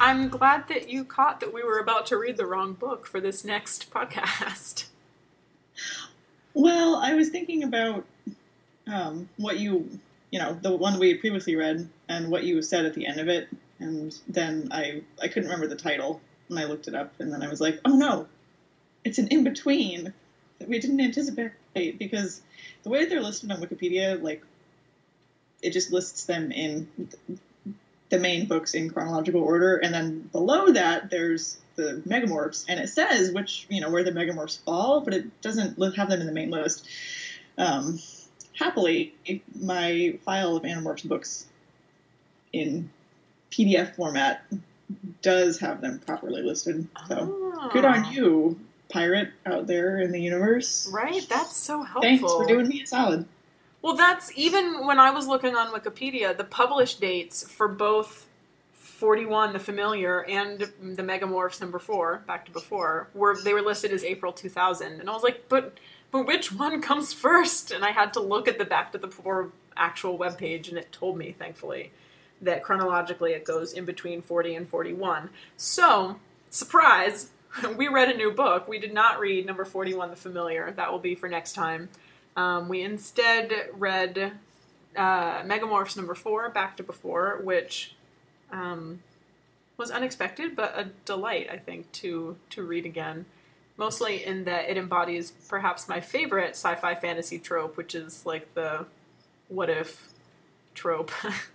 I'm glad that you caught that we were about to read the wrong book for this next podcast. Well, I was thinking about what the one we had previously read, and what you said at the end of it, and then I couldn't remember the title, and I looked it up, and then I was like, oh no, it's an in-between that we didn't anticipate, because the way that they're listed on Wikipedia, like, it just lists them in the main books in chronological order, and then below that there's the Megamorphs, and it says where the Megamorphs fall, but it doesn't have them in the main list. Happily, my file of Animorphs books in PDF format does have them properly listed. So good on you, pirate out there in the universe. Right? That's so helpful. Thanks for doing me a solid. Well, that's, even when I was looking on Wikipedia, the published dates for both 41, the Familiar, and the Megamorphs number 4, Back to Before, were listed as April 2000. And I was like, but which one comes first? And I had to look at the Back to the Before actual webpage, and it told me, thankfully, that chronologically it goes in between 40 and 41. So, surprise, we read a new book. We did not read number 41, The Familiar. That will be for next time. We instead read Megamorphs number 4, Back to Before, which was unexpected, but a delight, I think, to read again. Mostly in that it embodies perhaps my favorite sci-fi fantasy trope, which is like the what if trope.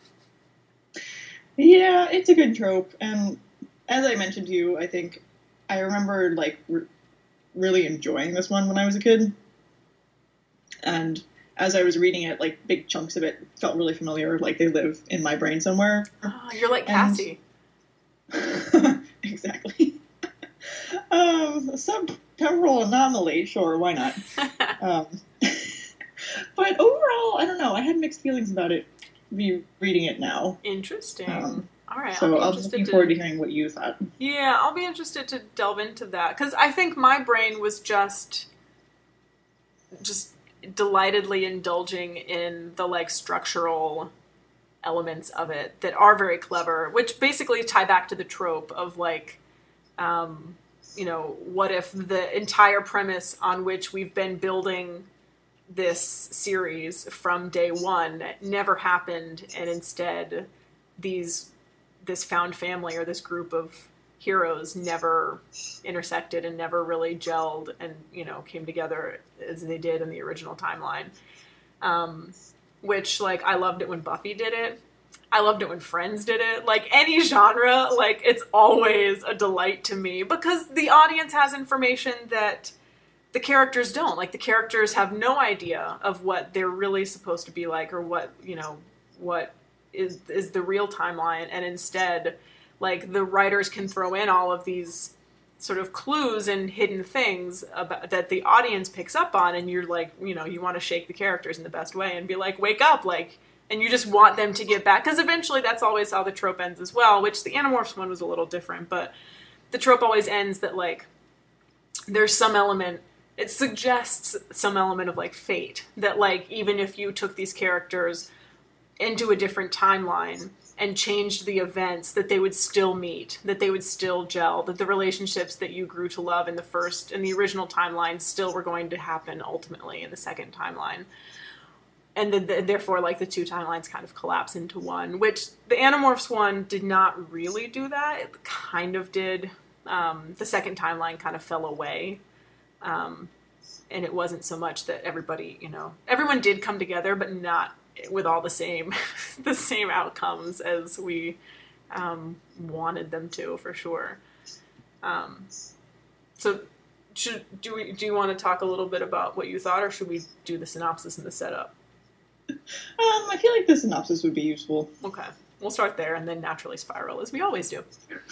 Yeah, it's a good trope, and as I mentioned to you, I think I remember really enjoying this one when I was a kid, and as I was reading it, like, big chunks of it felt really familiar, like they live in my brain somewhere. Oh, you're like Cassie. Exactly. Some temporal anomaly, sure, why not? But overall, I don't know, I had mixed feelings about it, reading it now. Interesting. All right. So I'll be looking forward to hearing what you thought. Yeah, I'll be interested to delve into that, because I think my brain was just delightedly indulging in the, like, structural elements of it that are very clever, which basically tie back to the trope of, like, what if the entire premise on which we've been building this series from day one never happened, and instead this found family, or this group of heroes, never intersected and never really gelled and, came together as they did in the original timeline. Which, like, I loved it when Buffy did it. I loved it when Friends did it. Like, any genre, like, it's always a delight to me, because the audience has information that the characters don't. Like, the characters have no idea of what they're really supposed to be like, or what is the real timeline, and instead, like, the writers can throw in all of these sort of clues and hidden things that the audience picks up on, and you're like, you want to shake the characters in the best way and be like, wake up, like, and you just want them to get back, because eventually that's always how the trope ends as well, which the Animorphs one was a little different, but the trope always ends that, like, there's some element, it suggests some element of, like, fate, that, like, even if you took these characters into a different timeline and changed the events, that they would still meet, that they would still gel, that the relationships that you grew to love in the original timeline still were going to happen ultimately in the second timeline. And therefore, like, the two timelines kind of collapse into one, which the Animorphs one did not really do that. It kind of did. The second timeline kind of fell away. And it wasn't so much that everyone did come together, but not with all the same outcomes as we wanted them to, for sure. So do you want to talk a little bit about what you thought, or should we do the synopsis and the setup? I feel like the synopsis would be useful. Okay, we'll start there and then naturally spiral, as we always do.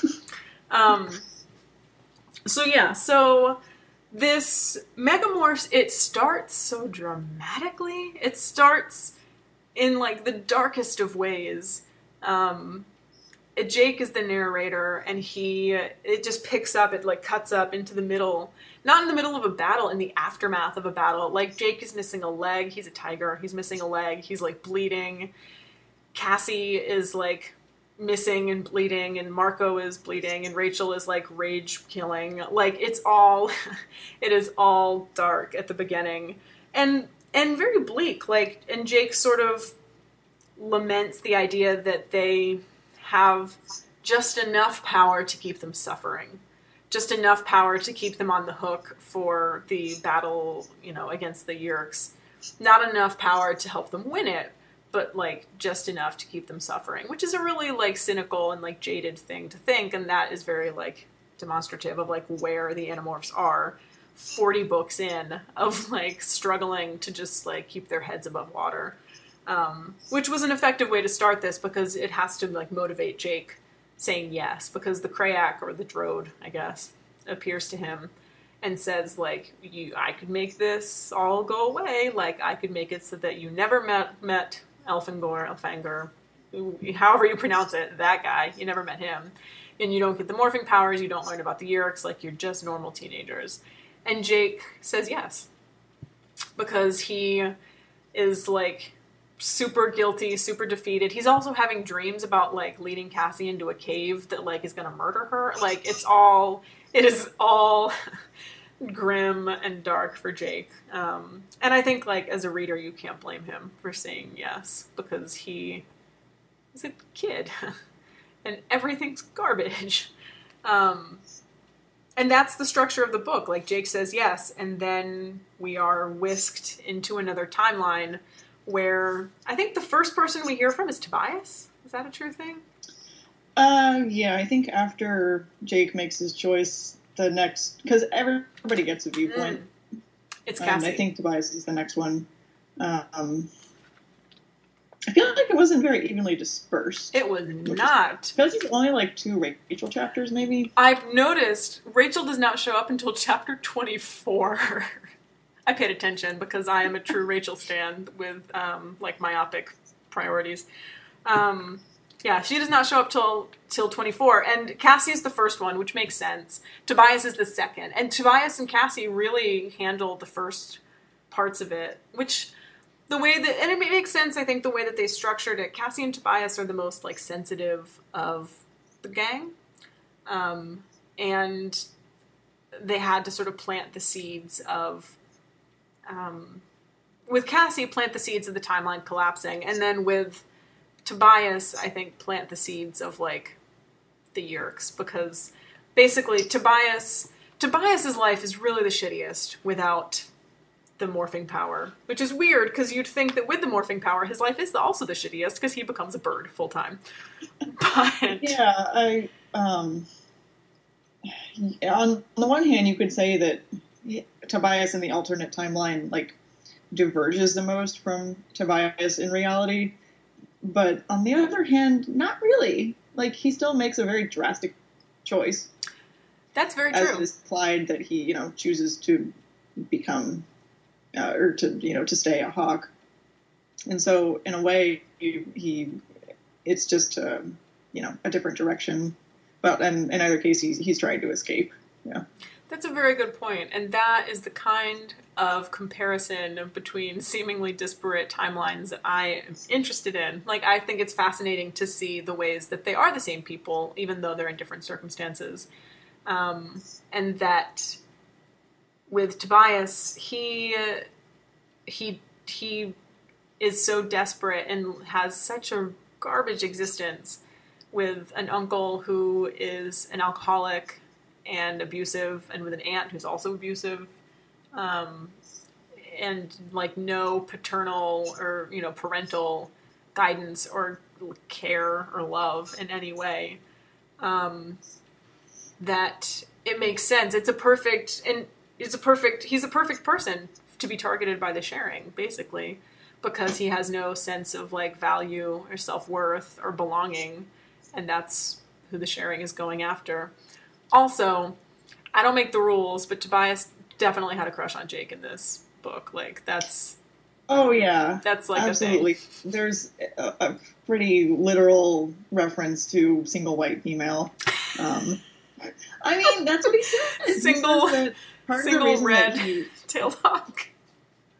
So this Megamorphs, it starts so dramatically. It starts in, like, the darkest of ways. Jake is the narrator, and it just picks up, it, like, cuts up into the middle, not in the middle of a battle, in the aftermath of a battle. Like, Jake is missing a leg, he's a tiger, he's missing a leg, he's, like, bleeding. Cassie is, like, missing and bleeding, and Marco is bleeding, and Rachel is like rage killing. Like it's all, it is all dark at the beginning, and very bleak. Like, and Jake sort of laments the idea that they have just enough power to keep them suffering, just enough power to keep them on the hook for the battle, against the Yeerks. Not enough power to help them win it, but like just enough to keep them suffering, which is a really like cynical and like jaded thing to think, and that is very like demonstrative of like where the Animorphs are 40 books in of like struggling to just like keep their heads above water, which was an effective way to start this because it has to like motivate Jake saying yes, because the Krayak, or the Drode I guess, appears to him and says like, I could make this all go away, like I could make it so that you never met Elfangor, however you pronounce it, that guy, you never met him, and you don't get the morphing powers, you don't learn about the Yeerks, like you're just normal teenagers. And Jake says yes, because he is like super guilty, super defeated. He's also having dreams about like leading Cassie into a cave that like is gonna murder her. Like it is all grim and dark for Jake. And I think like as a reader you can't blame him for saying yes, because he is a kid and everything's garbage. And that's the structure of the book. Like Jake says yes, and then we are whisked into another timeline where I think the first person we hear from is Tobias. Is that a true thing? Yeah, I think after Jake makes his choice, the next, because everybody gets a viewpoint. It's Cassie. I think Tobias is the next one. I feel like it wasn't very evenly dispersed. It was not. Because there's only like 2 Rachel chapters, maybe. I've noticed Rachel does not show up until chapter 24. I paid attention because I am a true Rachel stan with like myopic priorities. Yeah, she does not show up till 24, and Cassie is the first one, which makes sense. Tobias is the second, and Tobias and Cassie really handle the first parts of it, which the way that, and it makes sense, I think, the way that they structured it. Cassie and Tobias are the most like sensitive of the gang, and they had to sort of plant the seeds of, with Cassie, plant the seeds of the timeline collapsing, and then with Tobias, I think, plant the seeds of like the Yeerks, because basically Tobias's life is really the shittiest without the morphing power, which is weird because you'd think that with the morphing power his life is also the shittiest because he becomes a bird full time. But yeah, on the one hand you could say that Tobias in the alternate timeline like diverges the most from Tobias in reality. But on the other hand, not really. Like, he still makes a very drastic choice. That's very true. As is implied that he, chooses to become, or to stay a Hawk. And so, in a way, it's just, a different direction. But in either case, he's trying to escape. Yeah. That's a very good point, and that is the kind of comparison between seemingly disparate timelines that I am interested in. Like, I think it's fascinating to see the ways that they are the same people, even though they're in different circumstances. And that with Tobias, he is so desperate and has such a garbage existence with an uncle who is an alcoholic and abusive, and with an aunt who's also abusive, and like no paternal or parental guidance or care or love in any way, that it makes sense. He's a perfect person to be targeted by the sharing, basically, because he has no sense of like value or self-worth or belonging, and that's who the sharing is going after. Also, I don't make the rules, but Tobias definitely had a crush on Jake in this book. Like, that's... Oh, yeah. That's like absolutely. A thing. There's a pretty literal reference to single white female. I mean, that's what he says. Single red-tailed hawk.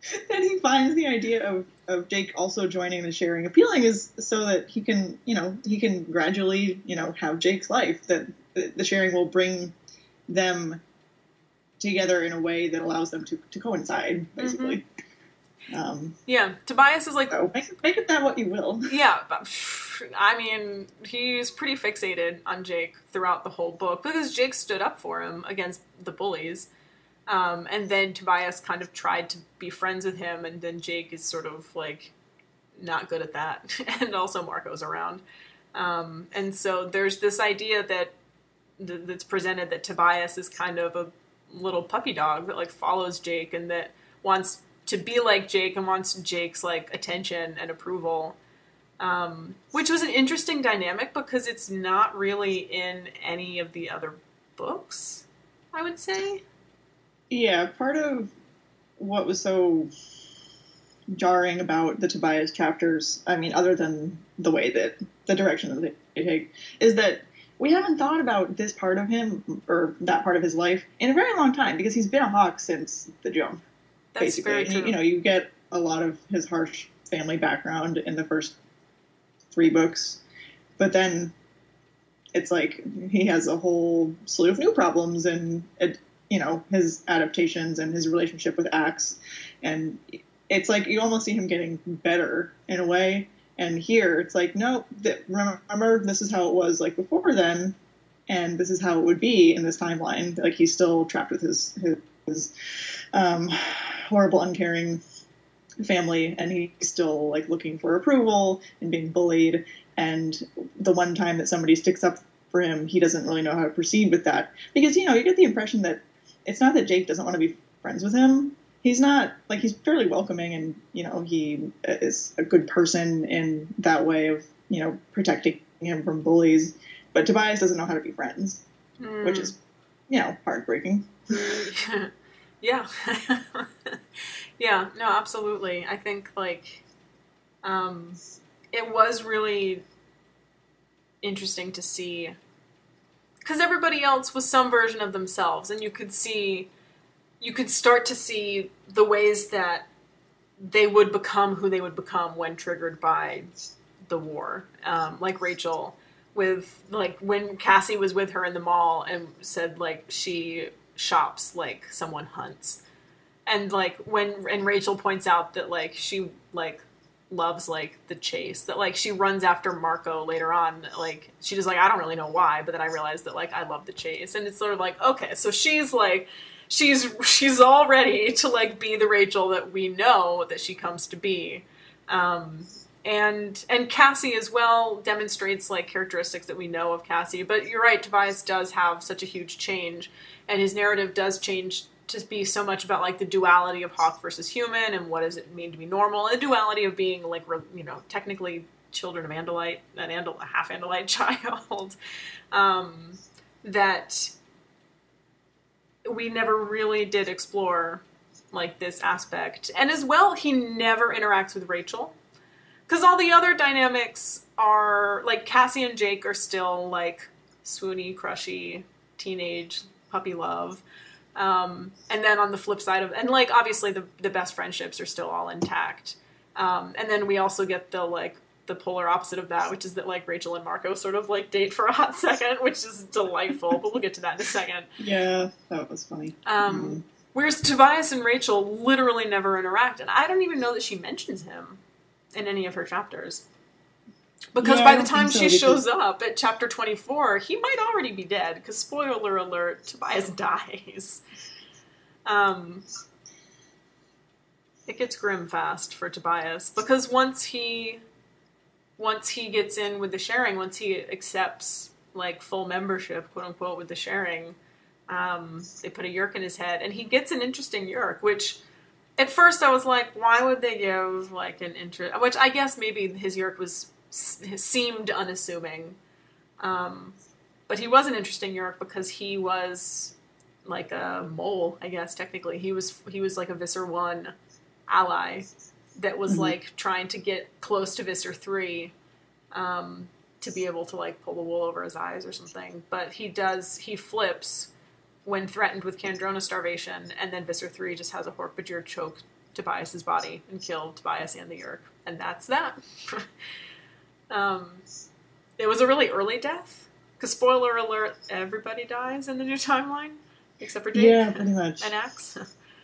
that he finds the idea of Jake also joining the sharing appealing is so that he can, he can gradually, have Jake's life, that the sharing will bring them together in a way that allows them to coincide, basically. Yeah, Tobias is like... So make it that what you will. Yeah, but, I mean, he's pretty fixated on Jake throughout the whole book, because Jake stood up for him against the bullies. And then Tobias kind of tried to be friends with him, and then Jake is sort of, like, not good at that. And also Marco's around. And so there's this idea that's presented that Tobias is kind of a little puppy dog that, like, follows Jake and that wants to be like Jake and wants Jake's, like, attention and approval. Which was an interesting dynamic because it's not really in any of the other books, I would say. Yeah, part of what was so jarring about the Tobias chapters, I mean, other than the way that the direction that they take, is that we haven't thought about this part of him, or that part of his life, in a very long time, because he's been a Hawk since the jump. That's basically. very true. And, you get a lot of his harsh family background in the first 3 books, but then it's like he has a whole slew of new problems, and his adaptations and his relationship with Axe, and it's like you almost see him getting better in a way. And here it's like, no, remember, this is how it was like before then, and this is how it would be in this timeline. Like, he's still trapped with his horrible, uncaring family, and he's still, like, looking for approval and being bullied. And the one time that somebody sticks up for him, he doesn't really know how to proceed with that, because you get the impression that it's not that Jake doesn't want to be friends with him. He's not, like, he's fairly welcoming, and he is a good person in that way of protecting him from bullies. But Tobias doesn't know how to be friends, which is heartbreaking. Yeah. Yeah, no, absolutely. I think, like, it was really interesting to see, because everybody else was some version of themselves, and you could start to see the ways that they would become who they would become when triggered by the war. Like Rachel, with, like, when Cassie was with her in the mall and said, like, she shops like someone hunts. And, like, and Rachel points out that, like, she, like, loves, like, the chase, that, like, she runs after Marco later on, like, she just, like, I don't really know why, but then I realized that, like, I love the chase. And it's sort of like, okay, so she's, like, she's all ready to, like, be the Rachel that we know that she comes to be. And Cassie as well demonstrates, like, characteristics that we know of Cassie. But you're right, Tobias does have such a huge change, and his narrative does change to be so much about, like, the duality of Hawk versus human, and what does it mean to be normal, and the duality of being, like, technically children of Andalite, a half Andalite child, that we never really did explore, like, this aspect. And as well, he never interacts with Rachel, because all the other dynamics are, like, Cassie and Jake are still, like, swoony, crushy, teenage puppy love. And then on the flip side of, and, like, obviously the best friendships are still all intact. And then we also get the polar opposite of that, which is that, like, Rachel and Marco sort of, like, date for a hot second, which is delightful, but we'll get to that in a second. Yeah, that was funny. Whereas Tobias and Rachel literally never interact, and I don't even know that she mentions him in any of her chapters. Because by the time she shows up at chapter 24, he might already be dead, because spoiler alert, Tobias dies. It gets grim fast for Tobias, because once he gets in with the sharing, once he accepts, like, full membership, quote unquote, with the sharing, they put a yerk in his head, and he gets an interesting yerk, which at first I was like, why would they give, like, an interest, which I guess maybe his yerk seemed unassuming, but he was an interesting yerk because he was like a mole, I guess, technically. He was like a Visser 1 ally that was, like, trying to get close to Visser 3, to be able to, like, pull the wool over his eyes or something. But he flips when threatened with Kandrona starvation, and then Visser 3 just has a Hork-Bajir choke Tobias's body and kill Tobias and the Yeerk. And that's that. It was a really early death. Because spoiler alert, everybody dies in the new timeline. Except for Jake. Yeah, pretty much. And Axe.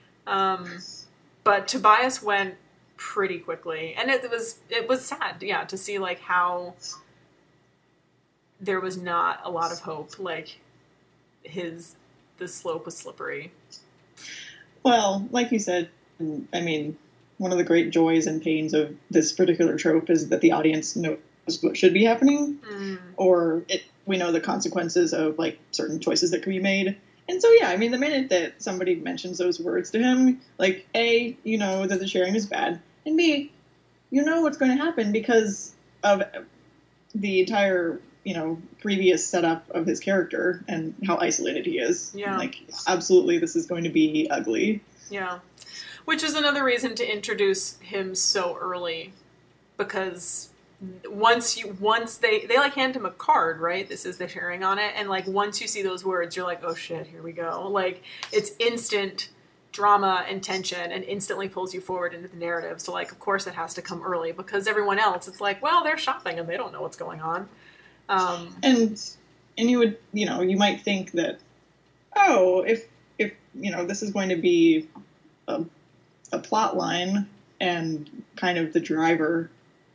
But Tobias went pretty quickly. And it was sad, yeah, to see, like, how there was not a lot of hope. Like, the slope was slippery. Well, like you said, I mean, one of the great joys and pains of this particular trope is that the audience knows what should be happening, or we know the consequences of, like, certain choices that could be made. And so, yeah, I mean, the minute that somebody mentions those words to him, like, A, you know that the sharing is bad, and B, you know what's going to happen because of the entire, you know, previous setup of his character and how isolated he is. Yeah. Like, absolutely, this is going to be ugly. Yeah. Which is another reason to introduce him so early, because once they like hand him a card, right? This is the sharing on it, and like once you see those words, you're like, oh shit, here we go. Like, it's instant drama and tension and instantly pulls you forward into the narrative. So, like, of course it has to come early, because everyone else, it's like, well, they're shopping and they don't know what's going on. And you would, you know, you might think that, oh, if you know, this is going to be a plot line and kind of the driver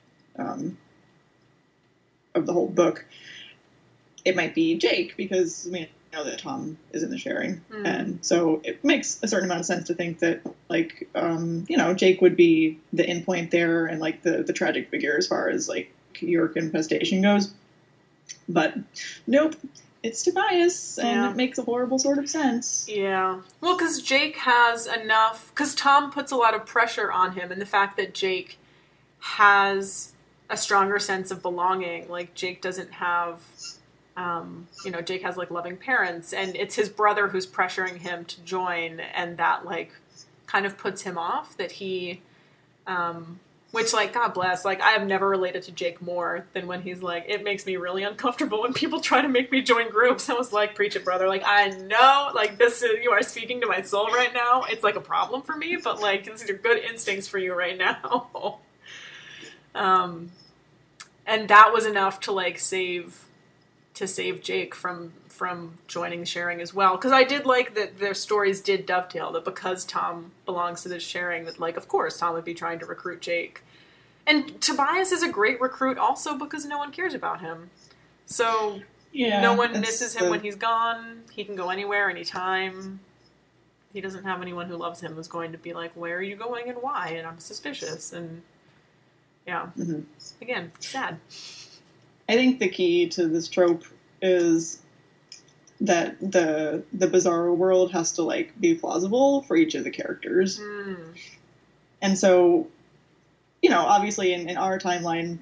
of the whole book, it might be Jake, because we know that Tom is in the sharing. And so it makes a certain amount of sense to think that, like, you know, Jake would be the endpoint there and, like, the tragic figure as far as, like, Yeerk infestation goes. But nope, it's Tobias, and it makes a horrible sort of sense. Yeah. Well, because Jake has enough, because Tom puts a lot of pressure on him, and the fact that Jake has a stronger sense of belonging. Like, Jake doesn't have, you know, Jake has, like, loving parents, and it's his brother who's pressuring him to join, and that, like, kind of puts him off, that he, which, like, God bless, like, I have never related to Jake more than when he's like, it makes me really uncomfortable when people try to make me join groups. I was like, preach it, brother. Like, I know, like, you are speaking to my soul right now. It's, like, a problem for me, but, like, these are good instincts for you right now. And that was enough to, like, save Jake from joining the sharing as well. Because I did like that their stories did dovetail, that because Tom belongs to this sharing, that, like, of course Tom would be trying to recruit Jake. And Tobias is a great recruit also because no one cares about him. So no one misses him when he's gone. He can go anywhere, anytime. He doesn't have anyone who loves him who's going to be like, where are you going and why? And I'm suspicious. And yeah. Mm-hmm. Again, sad. I think the key to this trope is that the bizarro world has to, like, be plausible for each of the characters. And so, you know, obviously in our timeline,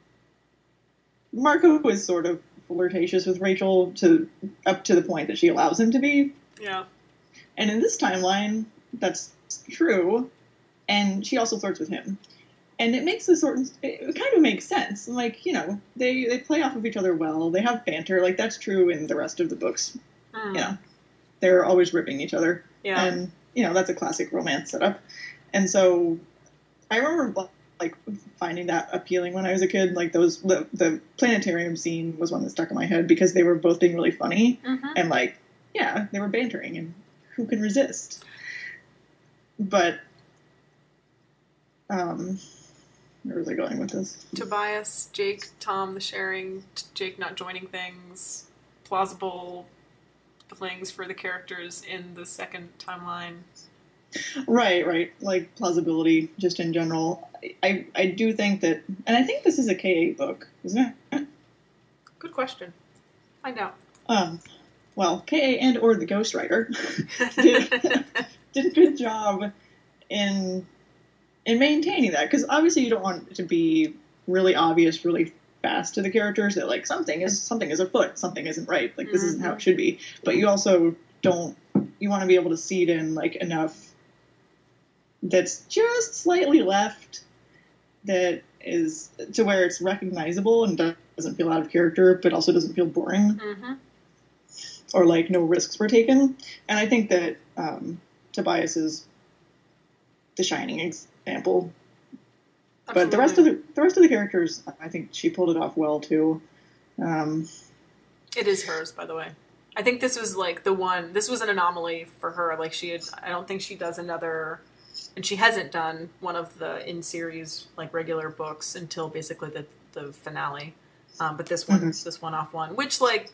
Marco is sort of flirtatious with Rachel up to the point that she allows him to be. Yeah. And in this timeline, that's true, and she also flirts with him. And it makes it kind of makes sense. Like, you know, they play off of each other well. They have banter. Like, that's true in the rest of the books. You know, they're always ripping each other. Yeah. And, you know, that's a classic romance setup. And so I remember, like, finding that appealing when I was a kid. Like, the planetarium scene was one that stuck in my head because they were both being really funny. And, like, yeah, they were bantering, and who can resist? But, where was I going with this? Tobias, Jake, Tom, the sharing, Jake not joining things, plausible things for the characters in the second timeline. Right. Like, plausibility, just in general. I do think that, and I think this is a KA book, isn't it? Good question. Find out. Well, KA and or the ghostwriter did a good job in maintaining that, because obviously you don't want it to be really obvious really fast to the characters that, like, something is afoot, something isn't right, like, this isn't how it should be. But you also you want to be able to seed in, like, enough that's just slightly left, that is to where it's recognizable and doesn't feel out of character, but also doesn't feel boring. Or, like, no risks were taken. And I think that Tobias's the shining example. Absolutely. But the rest of the characters, I think she pulled it off well too. It is hers, by the way. I think this was like the one. This was an anomaly for her. Like she had. I don't think she does another, and she hasn't done one of the in series like regular books until basically the finale. But this one, this one-off one, which like,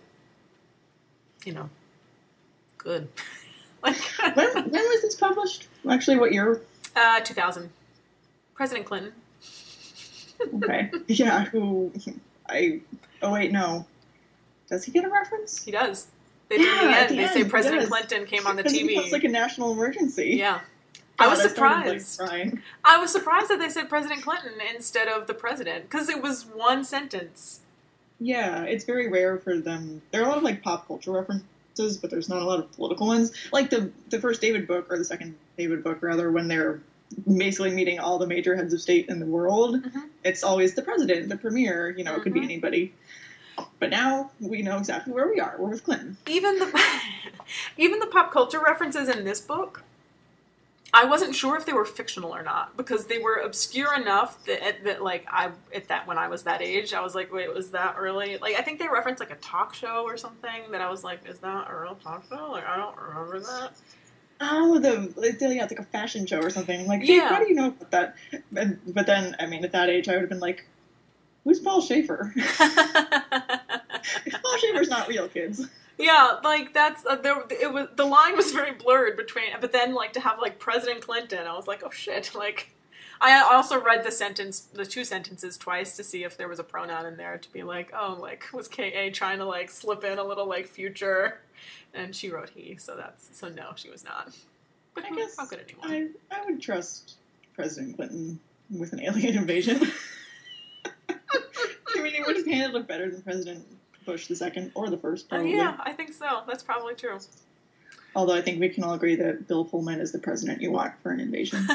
good. Like when was this published? Actually, what year? 2000. President Clinton. Okay. Yeah. Oh wait, no. Does he get a reference? He does. They do in the end. They say President Clinton came on the TV. It's like a national emergency. Yeah. God, I was surprised. Like, I was surprised that they said President Clinton instead of the president, because it was one sentence. Yeah, it's very rare for them. There are a lot of like pop culture references, but there's not a lot of political ones. Like the first David book, or the second David book rather, when they're basically meeting all the major heads of state in the world, it's always the president, the premier, it could be anybody. But now we know exactly where we are. We're with Clinton. Even the pop culture references in this book, I wasn't sure if they were fictional or not, because they were obscure enough that like when I was that age, I was like, wait, was that really? Like, I think they referenced like a talk show or something that I was like, is that a real talk show? Like, I don't remember that. Oh, it's like a fashion show or something. I'm like, hey, how do you know about that? But then, I mean, at that age, I would have been like, who's Paul Schaefer? Paul Schaefer's not real, kids. Yeah, like that's the line was very blurred between, but then like to have like President Clinton, I was like, oh shit! Like, I also read the two sentences twice to see if there was a pronoun in there to be like, oh, like was K.A. trying to like slip in a little like future, and she wrote he, so no, she was not. But I guess how could anyone? I would trust President Clinton with an alien invasion. I mean, he would have handled it better than President Bush the second or the first, probably. Yeah, I think so. That's probably true. Although I think we can all agree that Bill Pullman is the president you want for an invasion.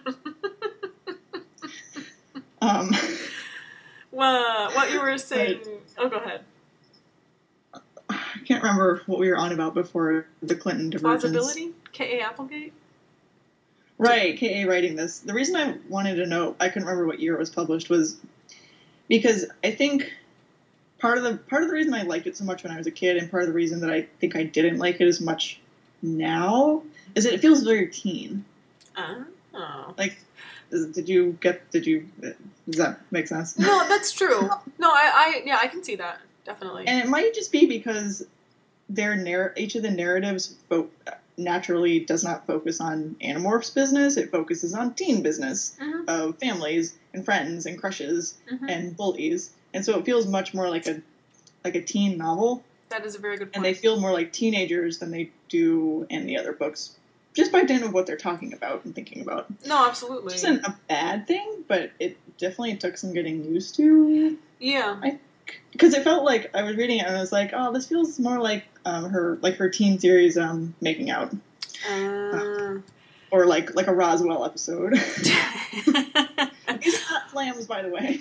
What you were saying? Go ahead. I can't remember what we were on about before the Clinton divergence. Plausibility? K.A. Applegate? Right, K.A. writing this. The reason I wanted to know, I couldn't remember what year it was published, was because I think part of the reason I liked it so much when I was a kid, and part of the reason that I think I didn't like it as much now, is that it feels very teen. Oh. Like, does that make sense? No, that's true. No, I can see that, definitely. And it might just be because each of the narratives naturally does not focus on Animorphs business. It focuses on teen business of families and friends and crushes and bullies. And so it feels much more like a teen novel. That is a very good point. And they feel more like teenagers than they do in the other books, just by dint of what they're talking about and thinking about. No, absolutely. Which isn't a bad thing, but it definitely took some getting used to. Yeah. Because it felt like I was reading it and I was like, oh, this feels more like her teen series Making Out. Or like a Roswell episode. These hot flams, by the way.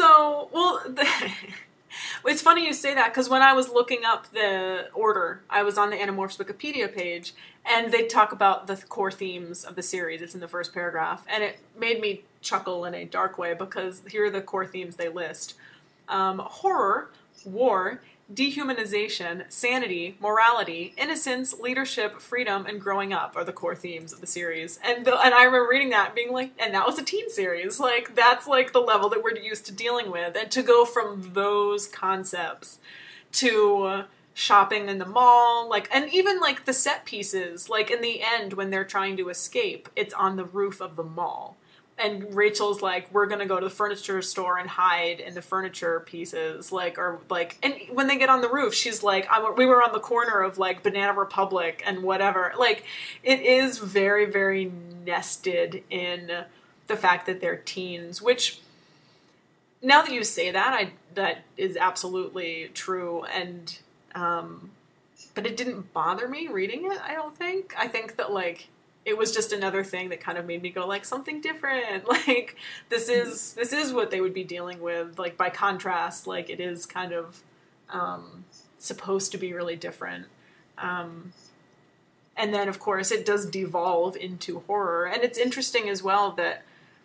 It's funny you say that, because when I was looking up the order, I was on the Animorphs Wikipedia page, and they talk about the core themes of the series. It's in the first paragraph, and it made me chuckle in a dark way, because here are the core themes they list. Horror, war, dehumanization, sanity, morality, innocence, leadership, freedom, and growing up are the core themes of the series. And I remember reading that and being like, and that was a teen series. Like, that's like the level that we're used to dealing with. And to go from those concepts to shopping in the mall, like, and even like the set pieces, like in the end when they're trying to escape, it's on the roof of the mall. And Rachel's like, we're going to go to the furniture store and hide in the furniture pieces. And when they get on the roof, she's like, we were on the corner of like Banana Republic and whatever. Like, it is very, very nested in the fact that they're teens, which now that you say that, that is absolutely true. And, but it didn't bother me reading it, I don't think. I think that like, it was just another thing that kind of made me go like something different. Like this is what they would be dealing with. Like by contrast, like it is kind of supposed to be really different. And then, of course, it does devolve into horror. And it's interesting as well that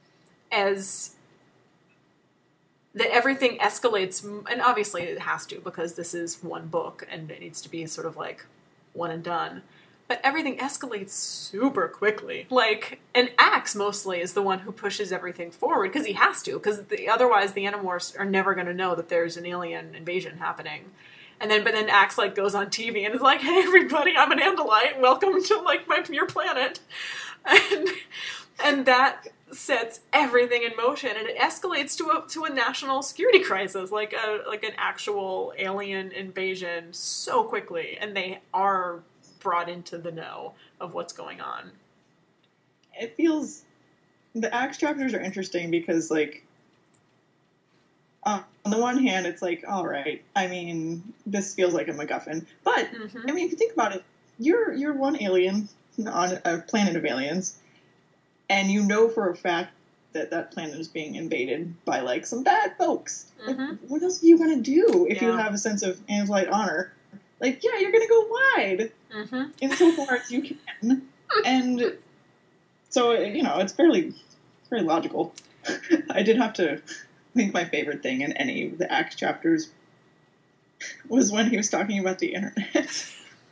everything escalates, and obviously it has to, because this is one book and it needs to be sort of like one and done. But everything escalates super quickly. Like, and Axe mostly is the one who pushes everything forward, because he has to, because otherwise the Animorphs are never going to know that there's an alien invasion happening. But then Axe, like, goes on TV and is like, hey, everybody, I'm an Andalite. Welcome to, like, your planet. And that sets everything in motion, and it escalates to a national security crisis, like an actual alien invasion so quickly, and they are brought into the know of what's going on. It feels... The Axe chapters are interesting because, like, on the one hand, it's like, all right, I mean, this feels like a MacGuffin. But, I mean, if you think about it, you're one alien on a planet of aliens, and you know for a fact that planet is being invaded by, like, some bad folks. Like, what else are you going to do if you have a sense of Andalite honor? Like, yeah, you're going to go wide insofar as you can. And so, you know, it's very logical. I did have to... I think my favorite thing in any of the Axe chapters was when he was talking about the internet.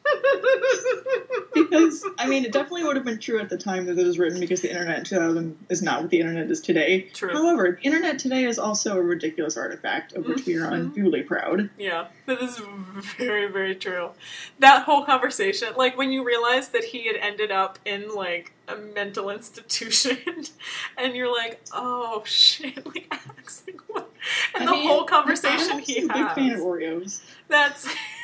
Because, I mean, it definitely would have been true at the time that it was written, because the internet in 2000 is not what the internet is today. True. However, the internet today is also a ridiculous artifact of which we are unduly proud. Yeah, that is very, very true. That whole conversation, like, when you realize that he had ended up in, like, a mental institution, and you're like, oh, shit, like, Axe, like, what? And the whole conversation he has. I'm a big fan of Oreos. That's...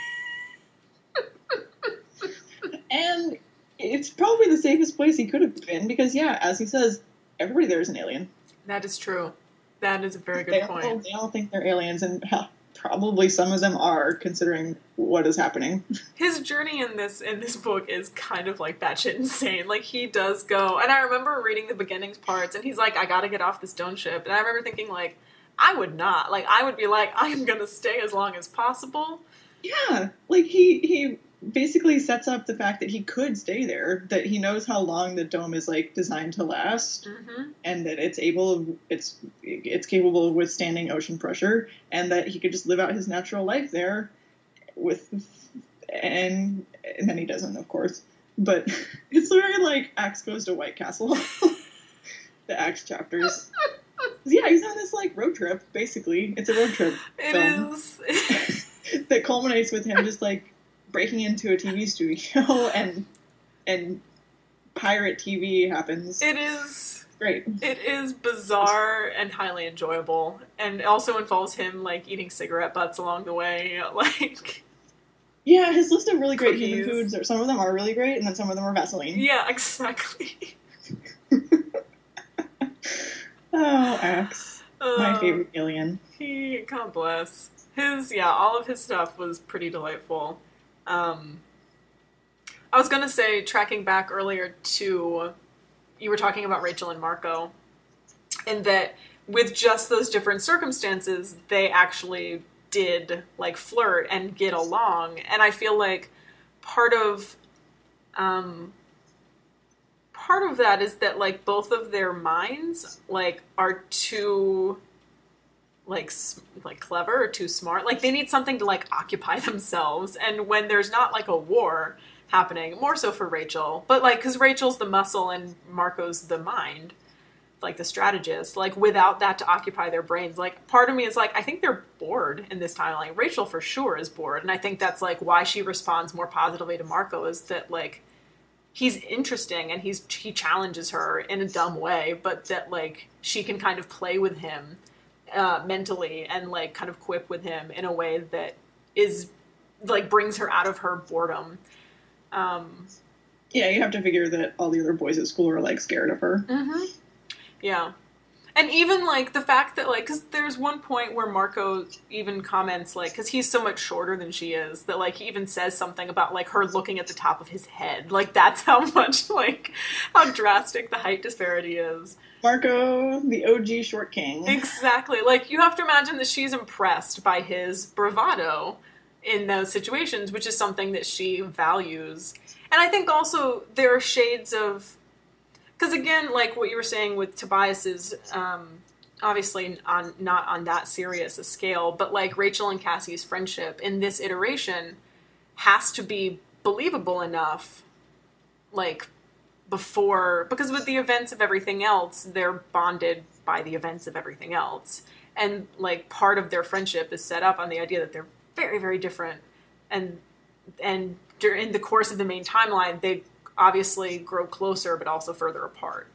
And it's probably the safest place he could have been, because, yeah, as he says, everybody there is an alien. That is true. That is a very good point. They all think they're aliens, and probably some of them are, considering what is happening. His journey in this book is kind of like batshit insane. Like, he does go, and I remember reading the beginnings parts, and he's like, I gotta get off this stone ship. And I remember thinking, like, I would not. Like, I would be like, I'm gonna stay as long as possible. Yeah, like, he basically sets up the fact that he could stay there, that he knows how long the dome is, like, designed to last, and that it's capable of withstanding ocean pressure, and that he could just live out his natural life there and then he doesn't, of course. But it's very like Axe Goes to White Castle. The Axe chapters. Yeah, he's on this, like, road trip, basically. It's a road trip film. It is. That culminates with him just, like, breaking into a TV studio and pirate TV happens. It is great. It is bizarre and highly enjoyable, and it also involves him, like, eating cigarette butts along the way, like... Yeah, his list of really great human foods, some of them are really great, and then some of them are Vaseline. Yeah, exactly. Oh, Axe. My favorite alien. God bless. All of his stuff was pretty delightful. I was gonna say, tracking back earlier to, you were talking about Rachel and Marco, and that with just those different circumstances, they actually did, like, flirt and get along. And I feel like part of that is that, like, both of their minds, like, are too, like clever or too smart. Like, they need something to, like, occupy themselves. And when there's not, like, a war happening, more so for Rachel, but, like, because Rachel's the muscle and Marco's the mind, like, the strategist, like, without that to occupy their brains, like, part of me is like, I think they're bored in this time. Like, Rachel for sure is bored, and I think that's, like, why she responds more positively to Marco, is that, like, he's interesting and he challenges her in a dumb way, but that, like, she can kind of play with him mentally and, like, kind of quip with him in a way that is, like, brings her out of her boredom. Yeah, you have to figure that all the other boys at school are, like, scared of her. Yeah. And even, like, the fact that, like, because there's one point where Marco even comments, like, because he's so much shorter than she is, that, like, he even says something about, like, her looking at the top of his head. Like, that's how much, like, how drastic the height disparity is. Marco, the OG short king. Exactly. Like, you have to imagine that she's impressed by his bravado in those situations, which is something that she values. And I think also there are shades of, because again, like what you were saying with Tobias is obviously not on that serious a scale, but like Rachel and Cassie's friendship in this iteration has to be believable enough, like before, because with the events of everything else, they're bonded by the events of everything else. And like part of their friendship is set up on the idea that they're very, very different. And during the course of the main timeline, they obviously grow closer, but also further apart.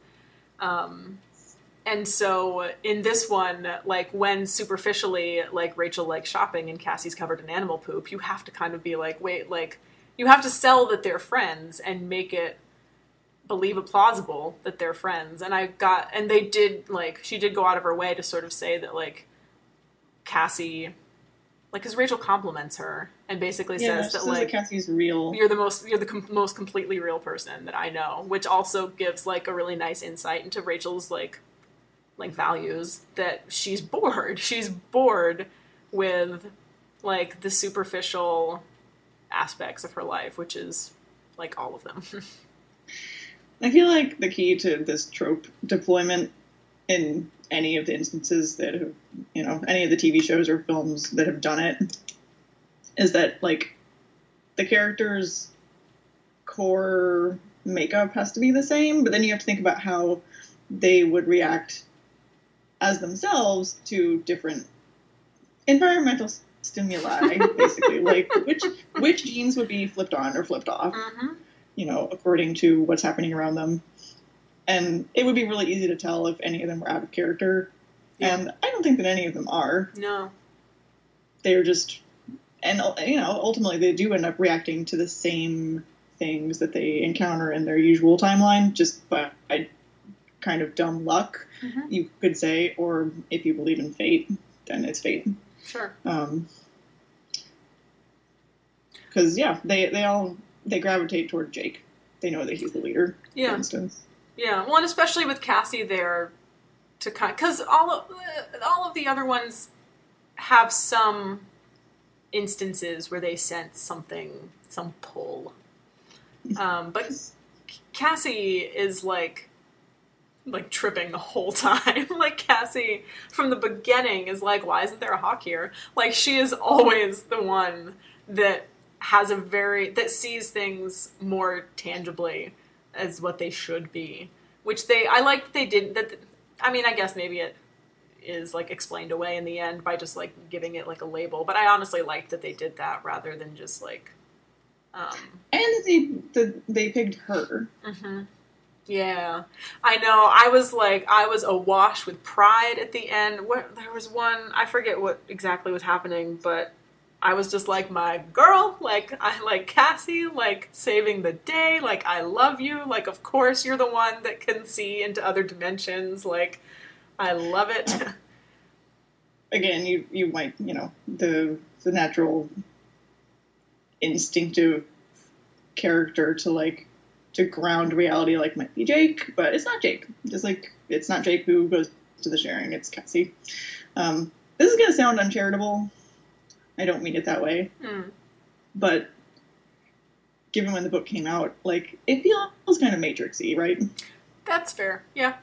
And so in this one, like when superficially, like Rachel likes shopping and Cassie's covered in animal poop, you have to kind of be like, wait, like you have to sell that they're friends and make it plausible that they're friends. And they did, like, she did go out of her way to sort of say that, like, Cassie, like, because Rachel compliments her and basically says that, like, Cassie's real. You're the most completely real person that I know, which also gives, like, a really nice insight into Rachel's, like values, that she's bored. She's bored with, like, the superficial aspects of her life, which is, like, all of them. I feel like the key to this trope deployment in any of the instances that have, any of the TV shows or films that have done it is that, like, the character's core makeup has to be the same, but then you have to think about how they would react as themselves to different environmental stimuli, basically. Like, which genes would be flipped on or flipped off. Mm-hmm. According to what's happening around them. And it would be really easy to tell if any of them were out of character. Yeah. And I don't think that any of them are. No. They're just, and, ultimately they do end up reacting to the same things that they encounter in their usual timeline, just by kind of dumb luck, you could say, or if you believe in fate, then it's fate. Sure. Because, they gravitate toward Jake. They know that he's the leader, for instance. Yeah, well, and especially with Cassie there, because all of the other ones have some instances where they sense something, some pull. But Cassie is like tripping the whole time. Like, Cassie from the beginning is like, why isn't there a hawk here? Like, she is always the one that has that sees things more tangibly as what they should be, which I like that they did that. I mean, I guess maybe it is, like, explained away in the end by just, like, giving it, like, a label, but I honestly liked that they did that rather than just, like, and they picked her. Mm-hmm. Yeah, I know. I was awash with pride at the end. There was one, I forget what exactly was happening, but I was just like, my girl, like, I like Cassie, like, saving the day, like, I love you, like, of course you're the one that can see into other dimensions, like, I love it. Again, you might, the natural instinctive character to ground reality, like, might be Jake, but it's not Jake. Just like, it's not Jake who goes to the sharing, it's Cassie. This is going to sound uncharitable. I don't mean it that way. But given when the book came out, like, it feels kind of Matrix-y, right? That's fair, yeah.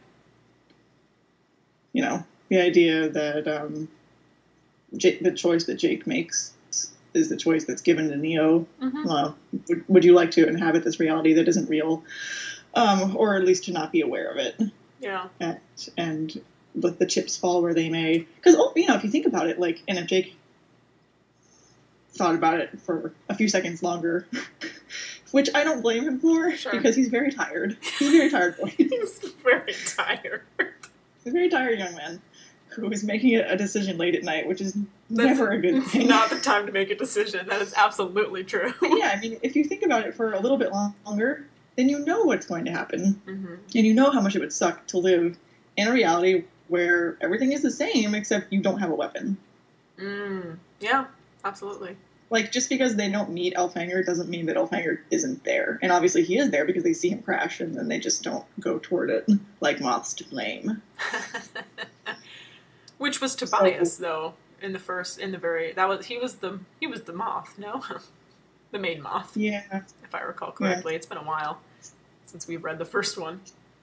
The idea that the choice that Jake makes is the choice that's given to Neo. Would you like to inhabit this reality that isn't real? Or at least to not be aware of it. Yeah. And let the chips fall where they may. Because, if you think about it, like, and if Jake thought about it for a few seconds longer, which I don't blame him for, because he's very tired. He's a very tired boy. He's very tired. He's a very tired young man who is making a decision late at night, which is never a good thing. Not the time to make a decision. That is absolutely true. Yeah, I mean, if you think about it for a little bit longer, then you know what's going to happen. And you know how much it would suck to live in a reality where everything is the same, except you don't have a weapon. Yeah, absolutely. Like, just because they don't meet Elfhanger doesn't mean that Elfhanger isn't there. And obviously he is there because they see him crash, and then they just don't go toward it like moths to flame. Which was Tobias, though, in the first, in the very, that was, he was the moth, no? The main moth. Yeah. If I recall correctly. Yeah. It's been a while since we've read the first one.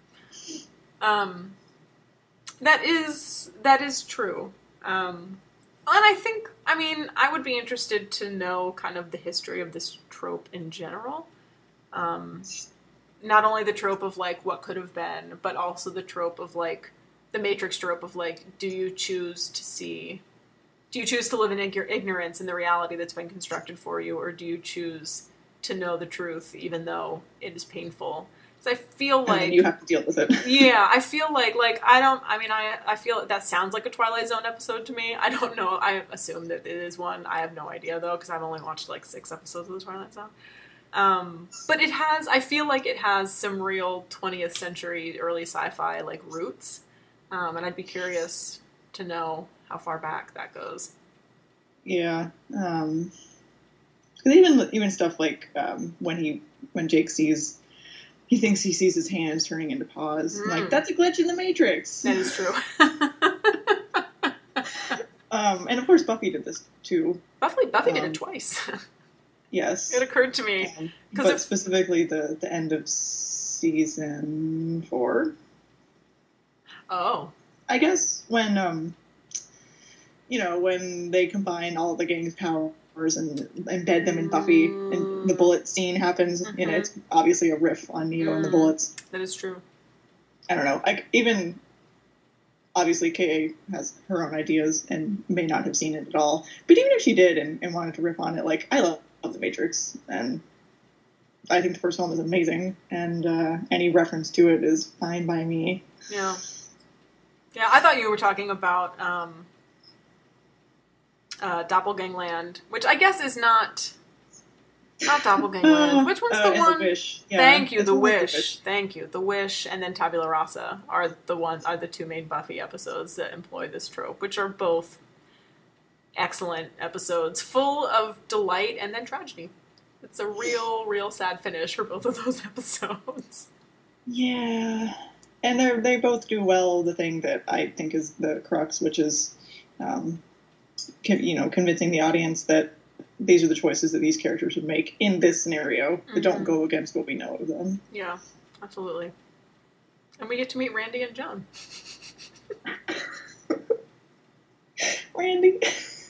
That is true. And I think, I mean, I would be interested to know kind of the history of this trope in general. Not only the trope of, like, what could have been, but also the trope of, like, the Matrix trope of, like, do you choose to live in ignorance in the reality that's been constructed for you, or do you choose to know the truth even though it is painful? Because I feel like... And you have to deal with it. Yeah, I feel like I feel that sounds like a Twilight Zone episode to me. I don't know. I assume that it is one. I have no idea, though, because I've only watched, like, 6 episodes of the Twilight Zone. But I feel like it has some real 20th century early sci-fi, like, roots. And I'd be curious to know how far back that goes. Yeah. Because even stuff like when Jake he thinks he sees his hands turning into paws. Like, that's a glitch in the Matrix. That is true. And of course Buffy did this too. Buffy did it twice. Yes. It occurred to me. But specifically the end of season 4. Oh. I guess when when they combine all the gang's powers and embed them in Buffy, and the bullet scene happens, it's obviously a riff on Neo and the bullets. That is true. I don't know. Even obviously K.A. has her own ideas and may not have seen it at all. But even if she did and wanted to riff on it, like, I love The Matrix, and I think the first one was amazing, and any reference to it is fine by me. Yeah. Yeah, I thought you were talking about Doppelgangland, which I guess is not Doppelgangland. Which one's the one? The Wish. Yeah, thank you, The Wish. Thank you, The Wish, and then Tabula Rasa are the 2 main Buffy episodes that employ this trope, which are both excellent episodes, full of delight and then tragedy. It's a real sad finish for both of those episodes. Yeah. And they both do well the thing that I think is the crux, which is, convincing the audience that these are the choices that these characters would make in this scenario that don't go against what we know of them. Yeah, absolutely. And we get to meet Randy and Joan. Randy.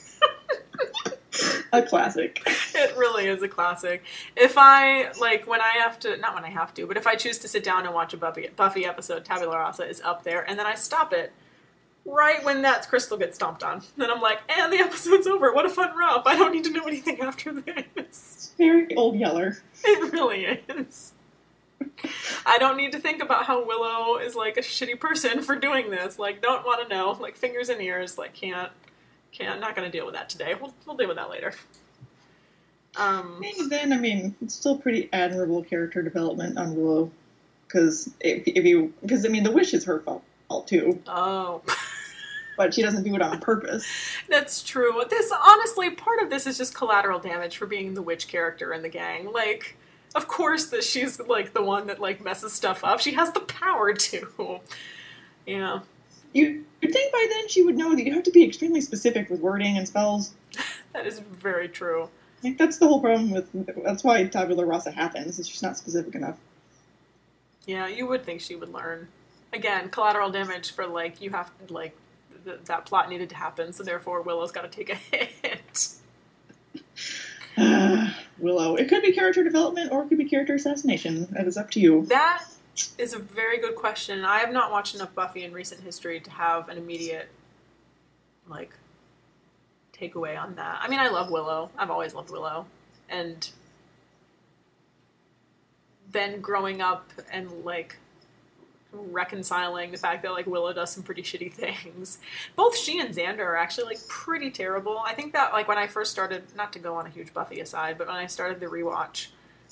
A classic. It really is a classic. If I, like, when I have to, not when I have to, but if I choose to sit down and watch a Buffy episode, Tabula Rasa is up there, and then I stop it right when that crystal gets stomped on. Then I'm like, and the episode's over. What a fun romp. I don't need to know anything after this. It's very Old Yeller. It really is. I don't need to think about how Willow is, like, a shitty person for doing this. Like, don't want to know. Like, fingers and ears. Like, can't, not going to deal with that today. We'll deal with that later. And then, I mean, it's still pretty admirable character development on Willow. Because, the wish is her fault, too. Oh. But she doesn't do it on purpose. That's true. Honestly, part of this is just collateral damage for being the witch character in the gang. Like, of course that she's, like, the one that, like, messes stuff up. She has the power to. Yeah. You'd think by then she would know that you have to be extremely specific with wording and spells. That is very true. Like, that's the whole problem that's why Tabula Rasa happens, is she's not specific enough. Yeah, you would think she would learn. Again, collateral damage for, like, you have to, like, that plot needed to happen, so therefore Willow's got to take a hit. Willow. It could be character development, or it could be character assassination. That is up to you. That is a very good question. I have not watched enough Buffy in recent history to have an immediate, like, takeaway on that. I mean, I love Willow. I've always loved Willow. And then growing up and, like, reconciling the fact that, like, Willow does some pretty shitty things. Both she and Xander are actually, like, pretty terrible. I think that, like, when I first started, not to go on a huge Buffy aside, but when I started the rewatch,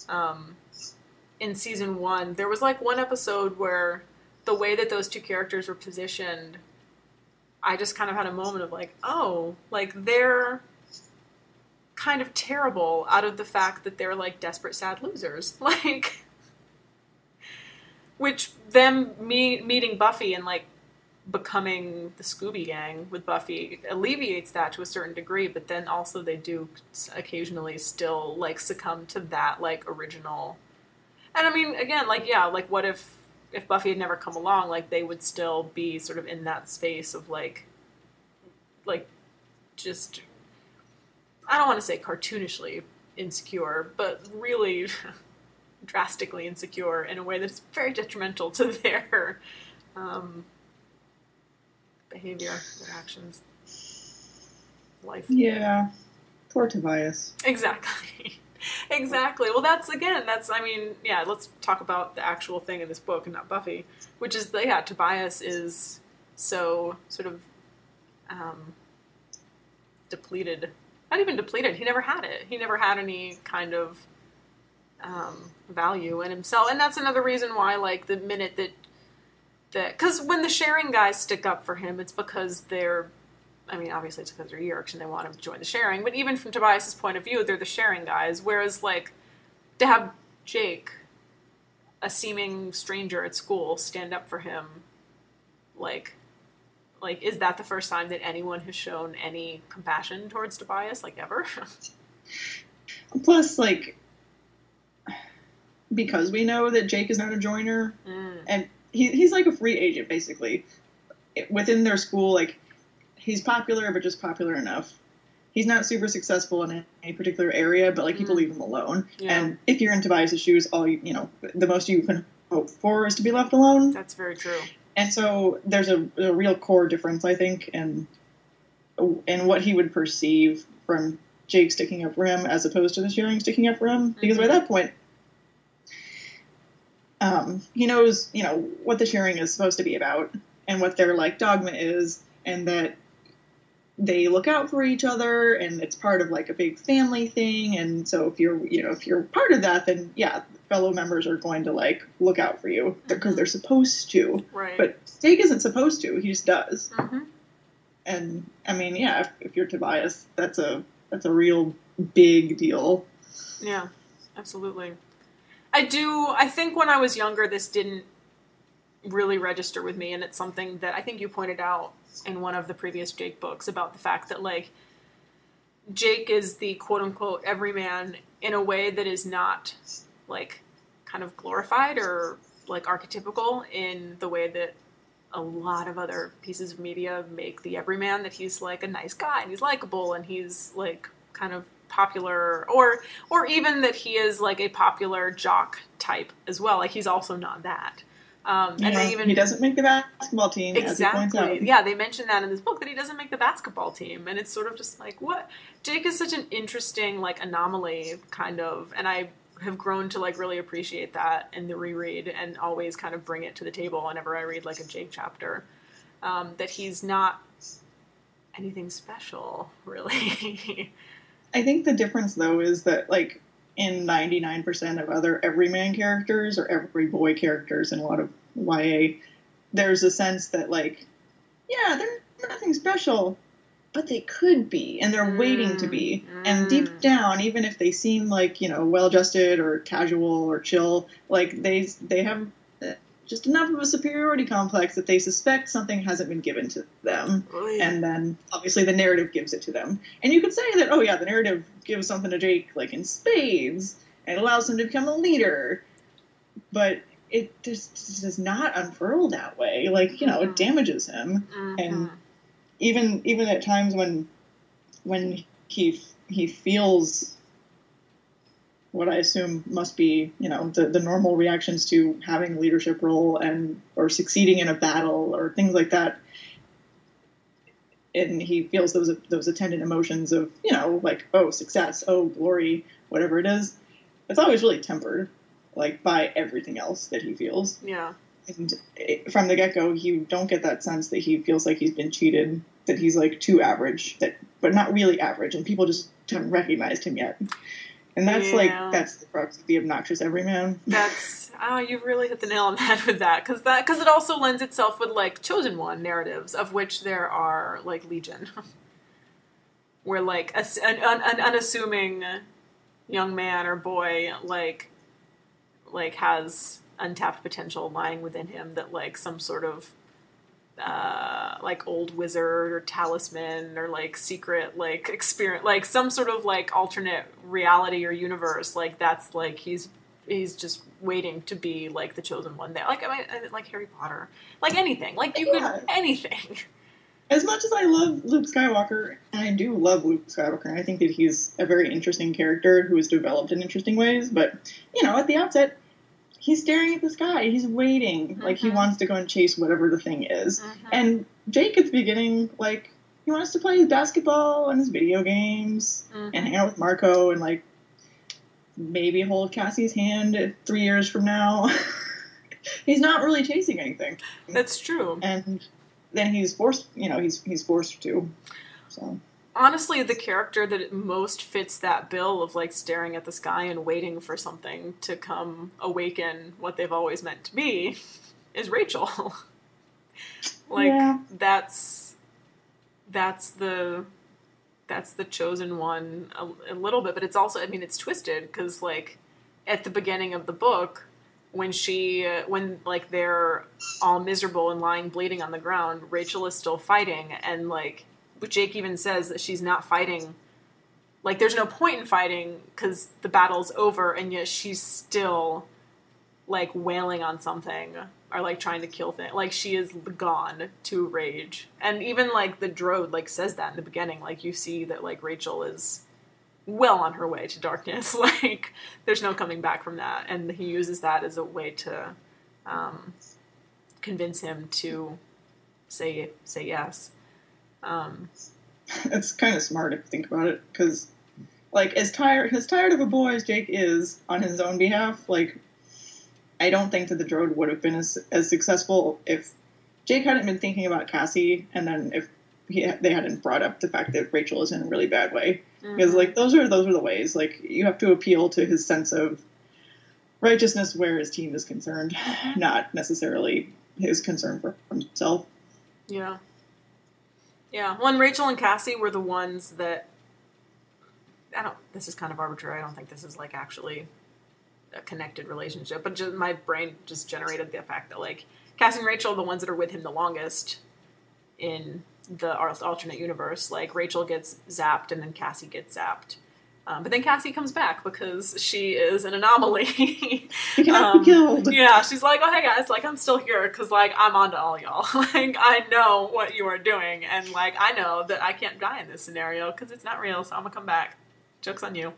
in season 1, there was, like, one episode where the way that those two characters were positioned, I just kind of had a moment of, like, oh, like, they're kind of terrible out of the fact that they're, like, desperate, sad losers. Like, which them meeting Buffy and, like, becoming the Scooby Gang with Buffy alleviates that to a certain degree, but then also they do occasionally still like succumb to that like original. And I mean, again, like yeah, like what if Buffy had never come along, like they would still be sort of in that space of like just I don't want to say cartoonishly insecure, but really drastically insecure in a way that's very detrimental to their um, behavior, their actions, life. Yeah. Poor Tobias. Exactly. Exactly. Well, I mean, yeah, let's talk about the actual thing in this book and not Buffy, which is that, yeah, Tobias is so sort of depleted. Not even depleted. He never had it. He never had any kind of value in himself. And that's another reason why, like, the minute that because when the sharing guys stick up for him, it's because I mean, obviously it's because they're Yeerks and they want him to join the sharing, but even from Tobias's point of view, they're the sharing guys, whereas, like, to have Jake, a seeming stranger at school, stand up for him, like, is that the first time that anyone has shown any compassion towards Tobias, like, ever? Plus, like, because we know that Jake is not a joiner, and he's like a free agent, basically. Within their school, like, he's popular, but just popular enough. He's not super successful in any particular area, but, like, people leave him alone. Yeah. And if you're in Tobias' shoes, the most you can hope for is to be left alone. That's very true. And so there's a real core difference, I think, in what he would perceive from Jake sticking up for him as opposed to the sharing sticking up for him. Because by that point, he knows, what the sharing is supposed to be about and what their, like, dogma is, and that they look out for each other, and it's part of, like, a big family thing. And so if you're part of that, then yeah, fellow members are going to, like, look out for you because they're supposed to. Right. But Jake isn't supposed to; he just does. Mm-hmm. And I mean, yeah, if you're Tobias, that's a real big deal. Yeah, absolutely. I think when I was younger, this didn't really register with me, and it's something that I think you pointed out in one of the previous Jake books about the fact that, like, Jake is the quote-unquote everyman in a way that is not, like, kind of glorified or, like, archetypical in the way that a lot of other pieces of media make the everyman, that he's, like, a nice guy, and he's likable, and he's, like, kind of popular, or even that he is, like, a popular jock type as well. Like, he's also not that. And he doesn't make the basketball team, exactly. As he points out. Yeah, they mention that in this book, that he doesn't make the basketball team, and it's sort of just like, what? Jake is such an interesting, like, anomaly, kind of, and I have grown to, like, really appreciate that in the reread, and always kind of bring it to the table whenever I read, like, a Jake chapter, that he's not anything special, really. I think the difference, though, is that, like, in 99% of other everyman characters or every boy characters in a lot of YA, there's a sense that, like, yeah, they're nothing special, but they could be, and they're waiting to be. And deep down, even if they seem like, well-adjusted or casual or chill, like, they have just enough of a superiority complex that they suspect something hasn't been given to them. Oy. And then, obviously, the narrative gives it to them. And you could say that, oh yeah, the narrative gives something to Jake, like, in spades, and allows him to become a leader. But it just does not unfurl that way. Like, it damages him. Mm-hmm. And even at times when he feels what I assume must be, the normal reactions to having a leadership role or succeeding in a battle or things like that. And he feels those attendant emotions of, like, oh, success, oh, glory, whatever it is. It's always really tempered, like, by everything else that he feels. Yeah. And from the get-go, you don't get that sense that he feels like he's been cheated, that he's, like, too average, but not really average, and people just haven't recognized him yet. And that's, that's the crux of the obnoxious everyman. You've really hit the nail on the head with that. Because it also lends itself with, like, Chosen One narratives, of which there are, like, legion. Where, like, an unassuming young man or boy, like has untapped potential lying within him that, like, some sort of like old wizard or talisman or like secret like experience, like some sort of like alternate reality or universe. Like that's like he's just waiting to be like the chosen one there. Like I mean, like Harry Potter, like anything. Like you Yeah. could anything. As much as I love Luke Skywalker, and I do love Luke Skywalker, and I think that he's a very interesting character who is developed in interesting ways, but, at the outset, he's staring at the sky. He's waiting. Like, he wants to go and chase whatever the thing is. And Jake, at the beginning, like, he wants to play his basketball and his video games and hang out with Marco and, like, maybe hold Cassie's hand 3 years from now. He's not really chasing anything. That's true. And then he's forced, he's forced to. So honestly, the character that most fits that bill of like staring at the sky and waiting for something to come awaken what they've always meant to be is Rachel. Like yeah. that's the chosen one a little bit, but it's also, I mean, it's twisted because like at the beginning of the book, when like they're all miserable and lying bleeding on the ground, Rachel is still fighting, and like Jake even says that she's not fighting. Like there's no point in fighting because the battle's over, and yet she's still like wailing on something or like trying to kill things. Like she is gone to rage, and even like the droid like says that in the beginning. Like you see that like Rachel is well on her way to darkness. Like there's no coming back from that, and he uses that as a way to convince him to say yes. It's kind of smart if you think about it, because like as tired of a boy as Jake is on his own behalf, like I don't think that the droid would have been as successful if Jake hadn't been thinking about Cassie, and then if they hadn't brought up the fact that Rachel is in a really bad way. Because like those are the ways. Like you have to appeal to his sense of righteousness where his team is concerned, not necessarily his concern for himself. Yeah. Yeah. Well, and Rachel and Cassie were the ones that this is kind of arbitrary. I don't think this is like actually a connected relationship, but just my brain just generated the fact that like Cassie and Rachel are the ones that are with him the longest in the alternate universe. Like Rachel gets zapped and then Cassie gets zapped, but then Cassie comes back because she is an anomaly. She cannot be killed. Yeah, she's like, oh hey guys, like I'm still here because like I'm onto all y'all. Like I know what you are doing, and like I know that I can't die in this scenario because it's not real, so I'm gonna come back. Joke's on you.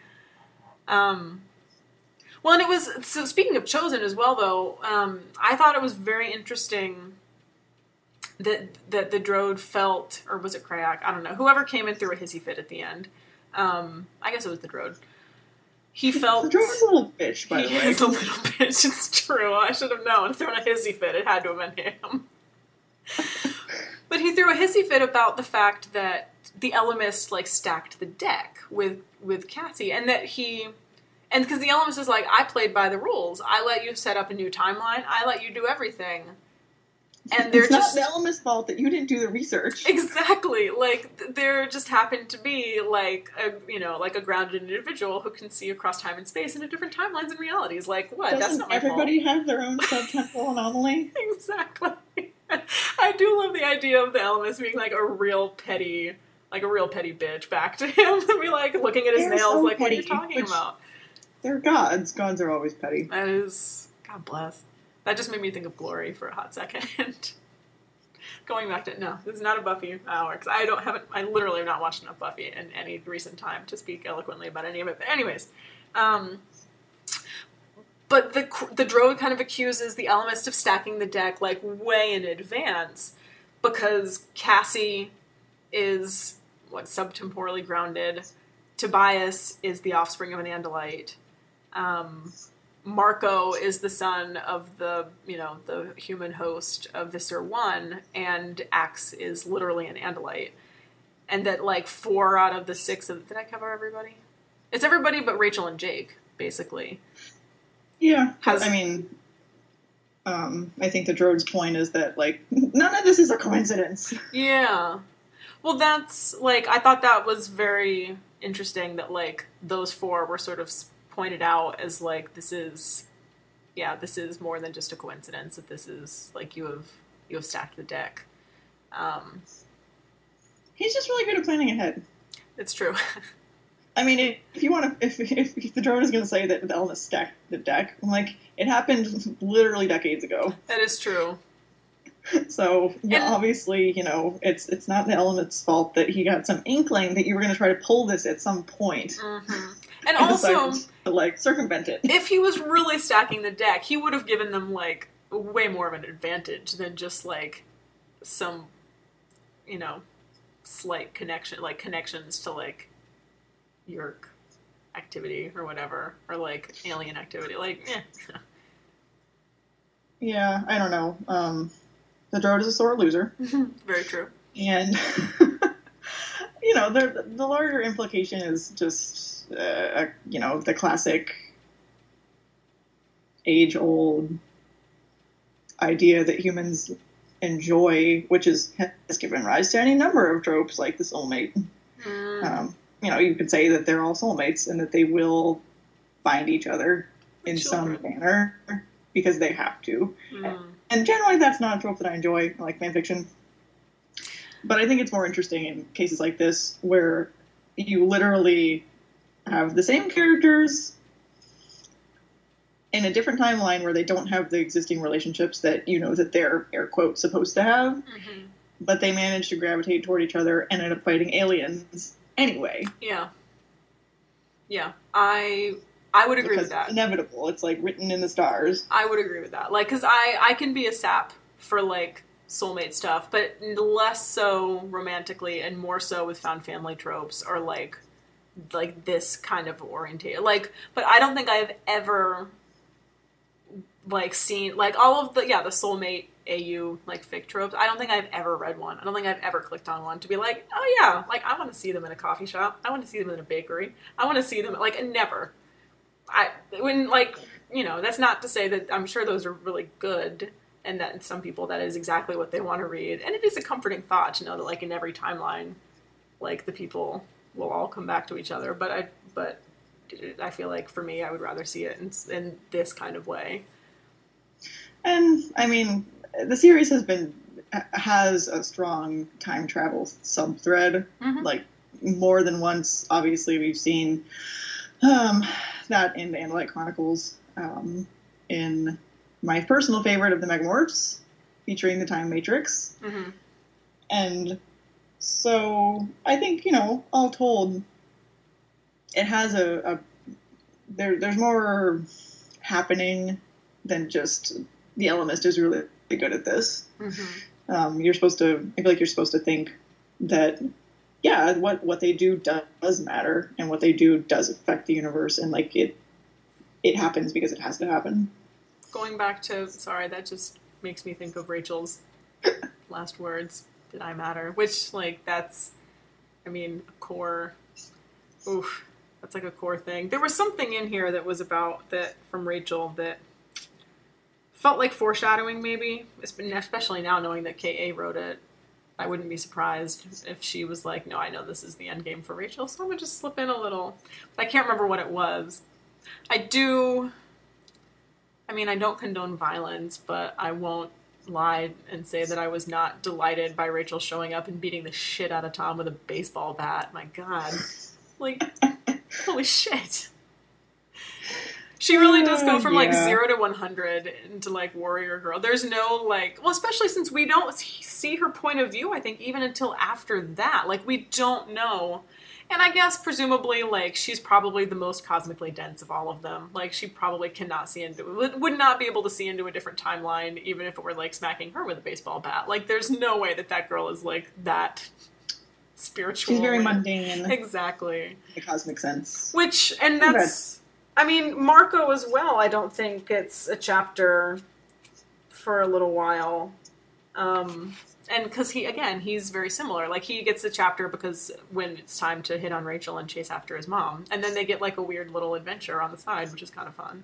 Well, and it was, so speaking of Chosen as well though, I thought it was very interesting that the droid felt, or was it Crayak? I don't know. Whoever came in threw a hissy fit at the end. I guess it was the droid. He felt... The droid was a little bitch, by the way. He's a little bitch, it's true. I should have known. Throwing a hissy fit, it had to have been him. But he threw a hissy fit about the fact that the Ellimist, like, stacked the deck with Cassie, and that he... And because the Ellimist is like, I played by the rules. I let you set up a new timeline. I let you do everything. And they're it's just not the Ellimist's fault that you didn't do the research. Exactly. Like there just happened to be like a grounded individual who can see across time and space into different timelines and realities. Like what? That's not my everybody fault. have their own subtemporal anomaly? Exactly. I do love the idea of the Ellimist being like a real petty bitch back to him and be like looking at his nails so like, petty, what are you talking about? They're gods. Gods are always petty. That is, God bless. That just made me think of Glory for a hot second. Going back to, no, this is not a Buffy hour, because I literally have not watched enough Buffy in any recent time to speak eloquently about any of it. But anyways, but the droid kind of accuses the Ellimist of stacking the deck like way in advance, because Cassie is subtemporally grounded. Tobias is the offspring of an Andalite. Marco is the son of the human host of Visser 1, and Axe is literally an Andalite. And that, like, 4 out of the 6 of... Did I cover everybody? It's everybody but Rachel and Jake, basically. Yeah. I think the droid's point is that, like, none of this is a coincidence. Yeah. Well, that's, like, I thought that was very interesting that, like, those 4 were sort of pointed out as like this is more than just a coincidence, that this is like you have you have stacked the deck. He's just really good at planning ahead. It's true. I mean, if you want to, if the drone is going to say that the elements stacked the deck, I'm like, it happened literally decades ago. That is true. So, yeah, obviously, it's not the element's fault that he got some inkling that you were going to try to pull this at some point. Mm-hmm. And also, to, circumvent it. If he was really stacking the deck, he would have given them, way more of an advantage than just, some, slight connections to, Yeerk activity or whatever, or, alien activity. Yeah, I don't know. The Droid is a sore loser. Very true. And, the larger implication is just, the classic age-old idea that humans enjoy, which has given rise to any number of tropes, like the soulmate. You could say that they're all soulmates and that they will find each other in some manner because they have to. And generally that's not a trope that I enjoy, like fanfiction. But I think it's more interesting in cases like this where you literally have the same characters in a different timeline where they don't have the existing relationships that that they're, air quotes, supposed to have. But they manage to gravitate toward each other and end up fighting aliens anyway. Yeah. Yeah. I would agree with that. It's inevitable. It's written in the stars. I would agree with that. Because I can be a sap for soulmate stuff, but less so romantically and more so with found family tropes or this kind of orientation. But I don't think I've ever seen all of the soulmate AU fic tropes. I don't think I've ever read one. I don't think I've ever clicked on one to be oh yeah, I want to see them in a coffee shop. I want to see them in a bakery. I want to see them never. That's not to say that I'm sure those are really good and that some people that is exactly what they want to read. And it is a comforting thought to know that in every timeline, the people will all come back to each other. But I feel for me, I would rather see it in this kind of way. And I mean, the series has a strong time travel sub-thread. More than once, obviously, we've seen that in the Andalite Chronicles, in my personal favorite of the Megamorphs, featuring the Time Matrix. And so I think, all told, it has there's more happening than just the Elemist is really good at this. I feel like you're supposed to think that, yeah, what they do does matter, and what they do does affect the universe, and it happens because it has to happen. Going back to, sorry, that just makes me think of Rachel's last words, "Did I matter?" Which, that's, a core, that's a core thing. There was something in here that was about that from Rachel that felt like foreshadowing, maybe, especially now knowing that K.A. wrote it. I wouldn't be surprised if she was no, I know this is the end game for Rachel, so I'm going to just slip in a little. But I can't remember what it was. I don't condone violence, but I won't lie and say that I was not delighted by Rachel showing up and beating the shit out of Tom with a baseball bat. My God. Holy shit. She really does go from 0 to 100 into warrior girl. There's no especially since we don't see her point of view, I think, even until after that. We don't know. And I guess presumably she's probably the most cosmically dense of all of them. She probably cannot see would not be able to see into a different timeline, even if it were smacking her with a baseball bat. There's no way that girl is that spiritual. She's very mundane. Exactly. In the cosmic sense. And that's... Marco as well, I don't think gets a chapter for a little while. And because he's very similar. He gets a chapter because when it's time to hit on Rachel and chase after his mom. And then they get a weird little adventure on the side, which is kind of fun.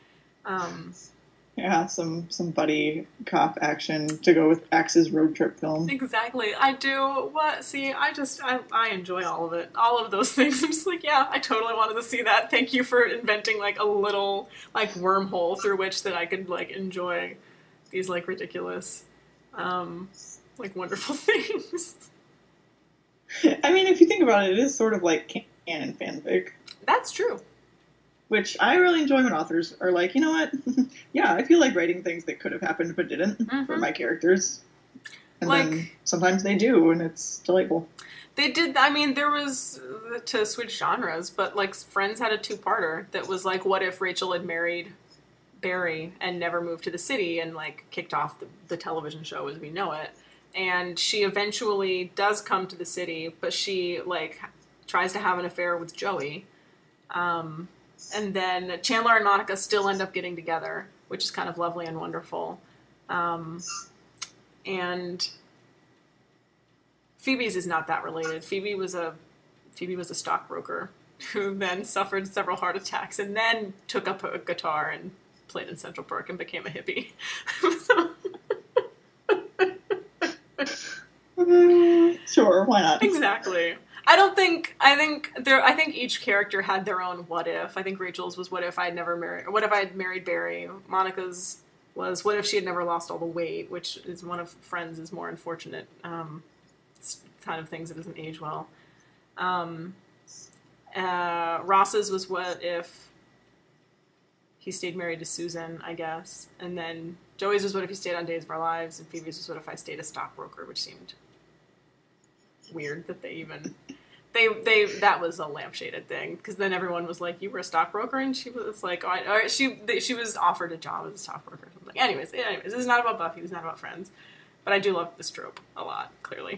Yeah, some buddy cop action to go with Axe's road trip film. Exactly. I do. I enjoy all of it. All of those things. I'm just yeah, I totally wanted to see that. Thank you for inventing a little wormhole through which that I could enjoy these ridiculous like wonderful things. I mean, if you think about it, it is sort of like canon fanfic. That's true. Which I really enjoy when authors are like, you know what? Yeah, I feel like writing things that could have happened but didn't for my characters. And like, then sometimes they do, and it's delightful. They did, I mean, there was, to switch genres, but like Friends had a two-parter that was like, what if Rachel had married Barry and never moved to the city and like kicked off the television show as we know it. And she eventually does come to the city, but she like tries to have an affair with Joey. And then Chandler and Monica still end up getting together, which is kind of lovely and wonderful. And Phoebe's is not that related. Phoebe was a stockbroker who then suffered several heart attacks and then took up a guitar and played in Central Park and became a hippie. Sure, why not? Exactly. I think each character had their own what if. I think Rachel's was what if I had married Barry. Monica's was what if she had never lost all the weight, which is one of Friends' is more unfortunate kind of things that doesn't age well. Ross's was what if he stayed married to Susan, I guess. And then Joey's was what if he stayed on Days of Our Lives, and Phoebe's was what if I stayed a stockbroker, which seemed weird that they even that was a lampshaded thing, because then everyone was like, you were a stockbroker, and she was like, she was offered a job as a stockbroker or something. Anyways, this is not about Buffy, this is not about Friends, but I do love this trope a lot, clearly.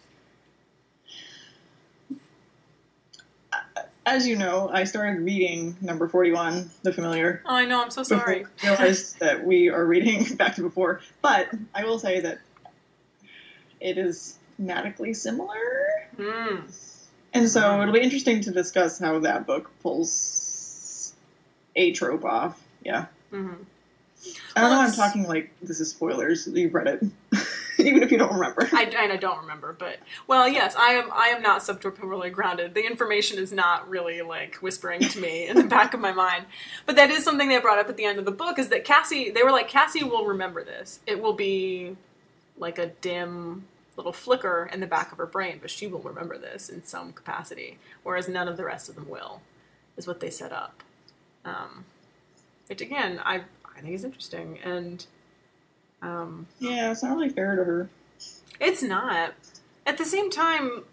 As you know, I started reading number 41, The Familiar. Oh, I know, I'm so sorry. I realized that we are reading Back to Before, but I will say that it is thematically similar. And so it'll be interesting to discuss how that book pulls a trope off. Yeah. I don't know why I'm talking like this is spoilers. You've read it. Even if you don't remember. I don't remember, but... Well, yes, I am not subtemporally grounded. The information is not really, like, whispering to me in the back of my mind. But that is something they brought up at the end of the book, is that Cassie... They were like, Cassie will remember this. It will be, like, a dim little flicker in the back of her brain, but she will remember this in some capacity, whereas none of the rest of them will, is what they set up. Which, again, I think is interesting, and... yeah, it's not really fair to her. It's not. At the same time,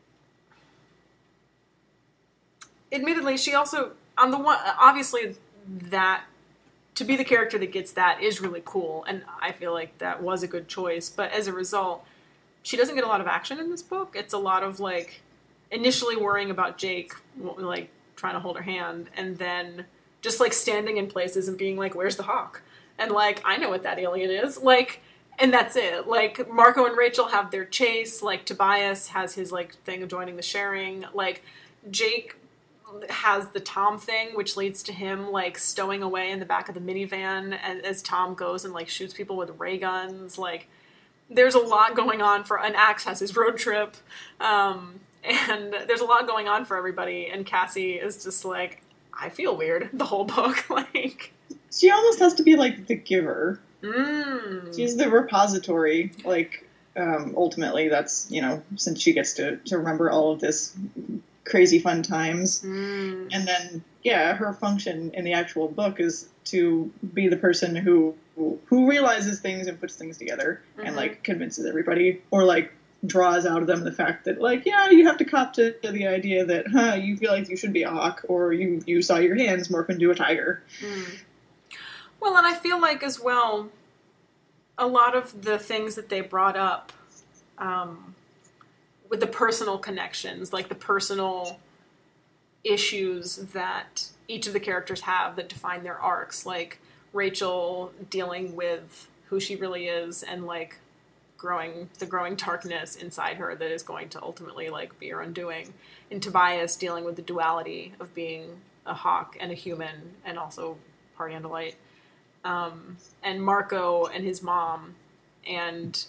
admittedly, she also, on the one, obviously that, to be the character that gets that is really cool, and I feel like that was a good choice, but as a result, she doesn't get a lot of action in this book. It's a lot of, like, initially worrying about Jake, like, trying to hold her hand, and then just, like, standing in places and being like, where's the hawk? And, like, I know what that alien is. Like, and that's it. Like, Marco and Rachel have their chase. Like, Tobias has his, like, thing of joining the sharing. Like, Jake has the Tom thing, which leads to him, like, stowing away in the back of the minivan as Tom goes and, like, shoots people with ray guns. Like, there's a lot going on and Axe has his road trip. And there's a lot going on for everybody. And Cassie is just like, I feel weird the whole book. Like... She almost has to be, like, the giver. She's the repository. Like, ultimately, that's, you know, since she gets to remember all of this crazy fun times. And then, yeah, her function in the actual book is to be the person who realizes things and puts things together and, like, convinces everybody. Or, like, draws out of them the fact that, like, yeah, you have to cop to the idea that, you feel like you should be a hawk, or you saw your hands morph into a tiger. Well, and I feel like, as well, a lot of the things that they brought up with the personal connections, like the personal issues that each of the characters have that define their arcs, like Rachel dealing with who she really is and, like, growing darkness inside her that is going to ultimately, like, be her undoing, and Tobias dealing with the duality of being a hawk and a human and also part Andalite. And Marco and his mom, and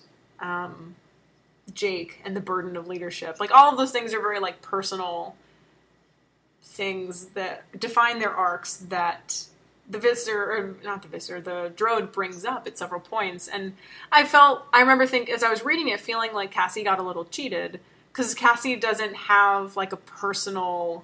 Jake and the burden of leadership. Like, all of those things are very, like, personal things that define their arcs that the visitor, or not the visitor, the Drode brings up at several points. And I remember as I was reading it, feeling like Cassie got a little cheated, because Cassie doesn't have, like, a personal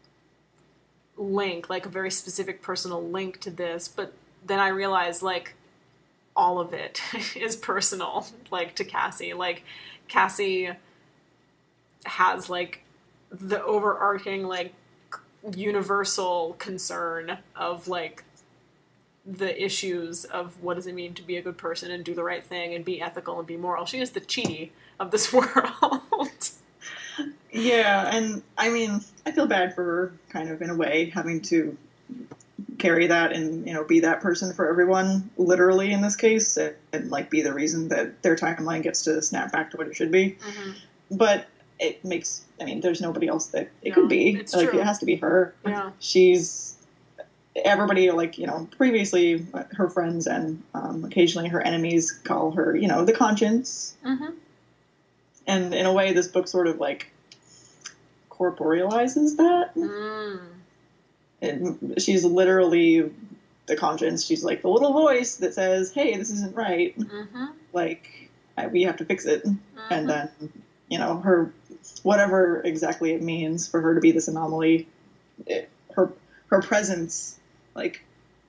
link, like a very specific personal link to this, but then I realized, like, all of it is personal, like, to Cassie. Like, Cassie has, like, the overarching, like, universal concern of, like, the issues of what does it mean to be a good person and do the right thing and be ethical and be moral. She is the Chidi of this world. Yeah, and I mean, I feel bad for her, kind of, in a way, having to carry that and, you know, be that person for everyone, literally in this case, and like, be the reason that their timeline gets to snap back to what it should be. Mm-hmm. But it makes, I mean, there's nobody else that it could be. It's like, true. It has to be her. Yeah. She's, everybody, like, you know, previously her friends and occasionally her enemies call her, you know, the conscience. Mm-hmm. And in a way, this book sort of, like, corporealizes that. And she's literally the conscience. She's like the little voice that says, hey, this isn't right. Mm-hmm. Like, we have to fix it. And then, you know, her, whatever exactly it means for her to be this anomaly, her presence, like,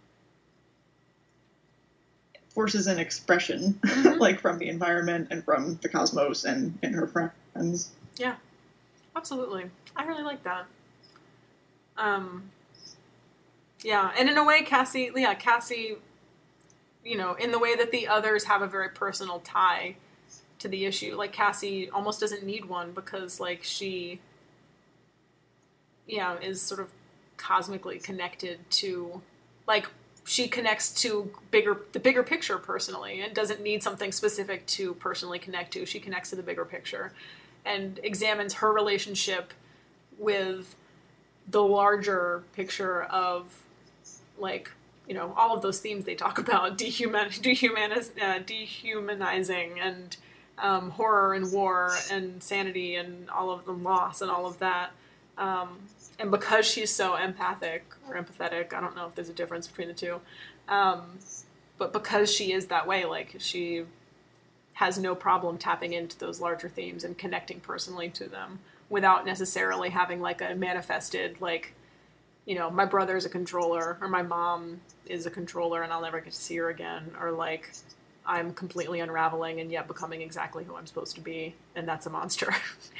forces an expression, like, from the environment and from the cosmos and her friends. Yeah, absolutely. I really like that. Yeah, and in a way, Cassie, you know, in the way that the others have a very personal tie to the issue, like, Cassie almost doesn't need one, because, like, she, yeah, is sort of cosmically connected to, like, she connects to the bigger picture personally, and doesn't need something specific to personally connect to. She connects to the bigger picture and examines her relationship with the larger picture of, like, you know, all of those themes they talk about, dehumanizing and horror and war and sanity and all of the loss and all of that. And because she's so empathic or empathetic, I don't know if there's a difference between the two, but because she is that way, like, she has no problem tapping into those larger themes and connecting personally to them without necessarily having, like, a manifested, like, you know, my brother is a controller, or my mom is a controller and I'll never get to see her again, or, like, I'm completely unraveling and yet becoming exactly who I'm supposed to be, and that's a monster.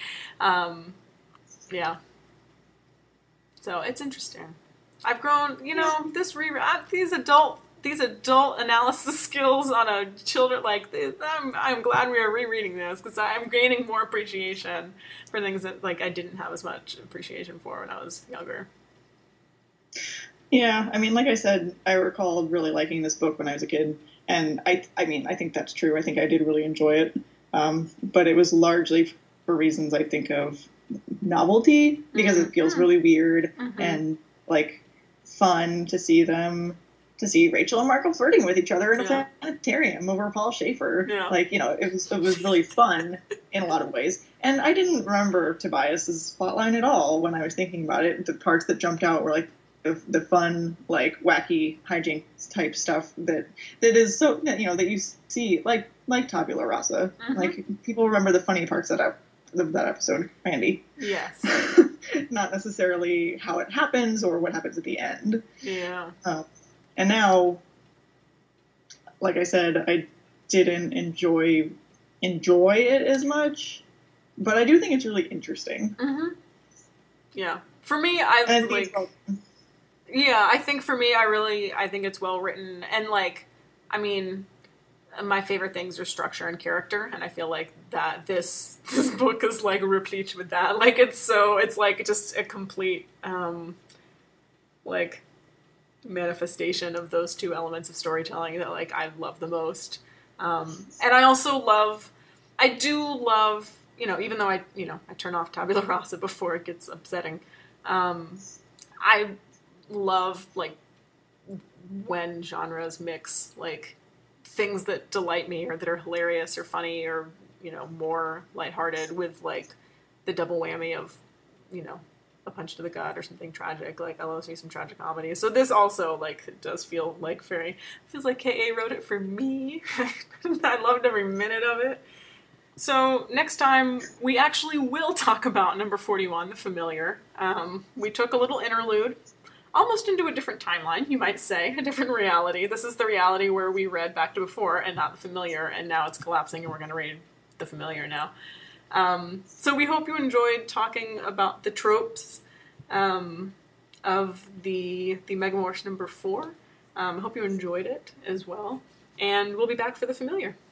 Yeah. So it's interesting. I've grown, you know, these adult analysis skills on a children, like, I'm glad we are rereading this, because I'm gaining more appreciation for things that, like, I didn't have as much appreciation for when I was younger. Yeah, I mean, like I said, I recall really liking this book when I was a kid, and I mean, I think that's true. I think I did really enjoy it, but it was largely for reasons, I think, of novelty, because it feels really weird and, like, fun to see Rachel and Marco flirting with each other in a planetarium over Paul Schaefer. Yeah. Like, you know, it was really fun in a lot of ways. And I didn't remember Tobias's plotline at all when I was thinking about it. The parts that jumped out were, like, the fun, like, wacky hijinks type stuff that is so, you know, that you see, like Tabula Rasa. Like, people remember the funny parts of that episode, Randy. Yes. Not necessarily how it happens or what happens at the end. Yeah. And now, like I said, I didn't enjoy it as much, but I do think it's really interesting. Yeah. For me, I think for me, I think it's well written, and, like, I mean, my favorite things are structure and character, and I feel like that this book is, like, replete with that. Like, it's like just a complete, like, manifestation of those two elements of storytelling that, like, I love the most. And I do love, you know, even though I turn off Tabula Rasa before it gets upsetting, I love, like, when genres mix, like, things that delight me or that are hilarious or funny or, you know, more lighthearted with, like, the double whammy of, you know, a punch to the gut or something tragic. Like, I love seeing some tragic comedy. So this also, like, it does feel like feels like K.A. wrote it for me. I loved every minute of it. So next time, we actually will talk about number 41, The Familiar. We took a little interlude, almost into a different timeline, you might say, a different reality. This is the reality where we read Back to Before and not The Familiar, and now it's collapsing and we're going to read The Familiar now. So we hope you enjoyed talking about the tropes of the Megamorph number 4. I hope you enjoyed it as well. And we'll be back for The Familiar.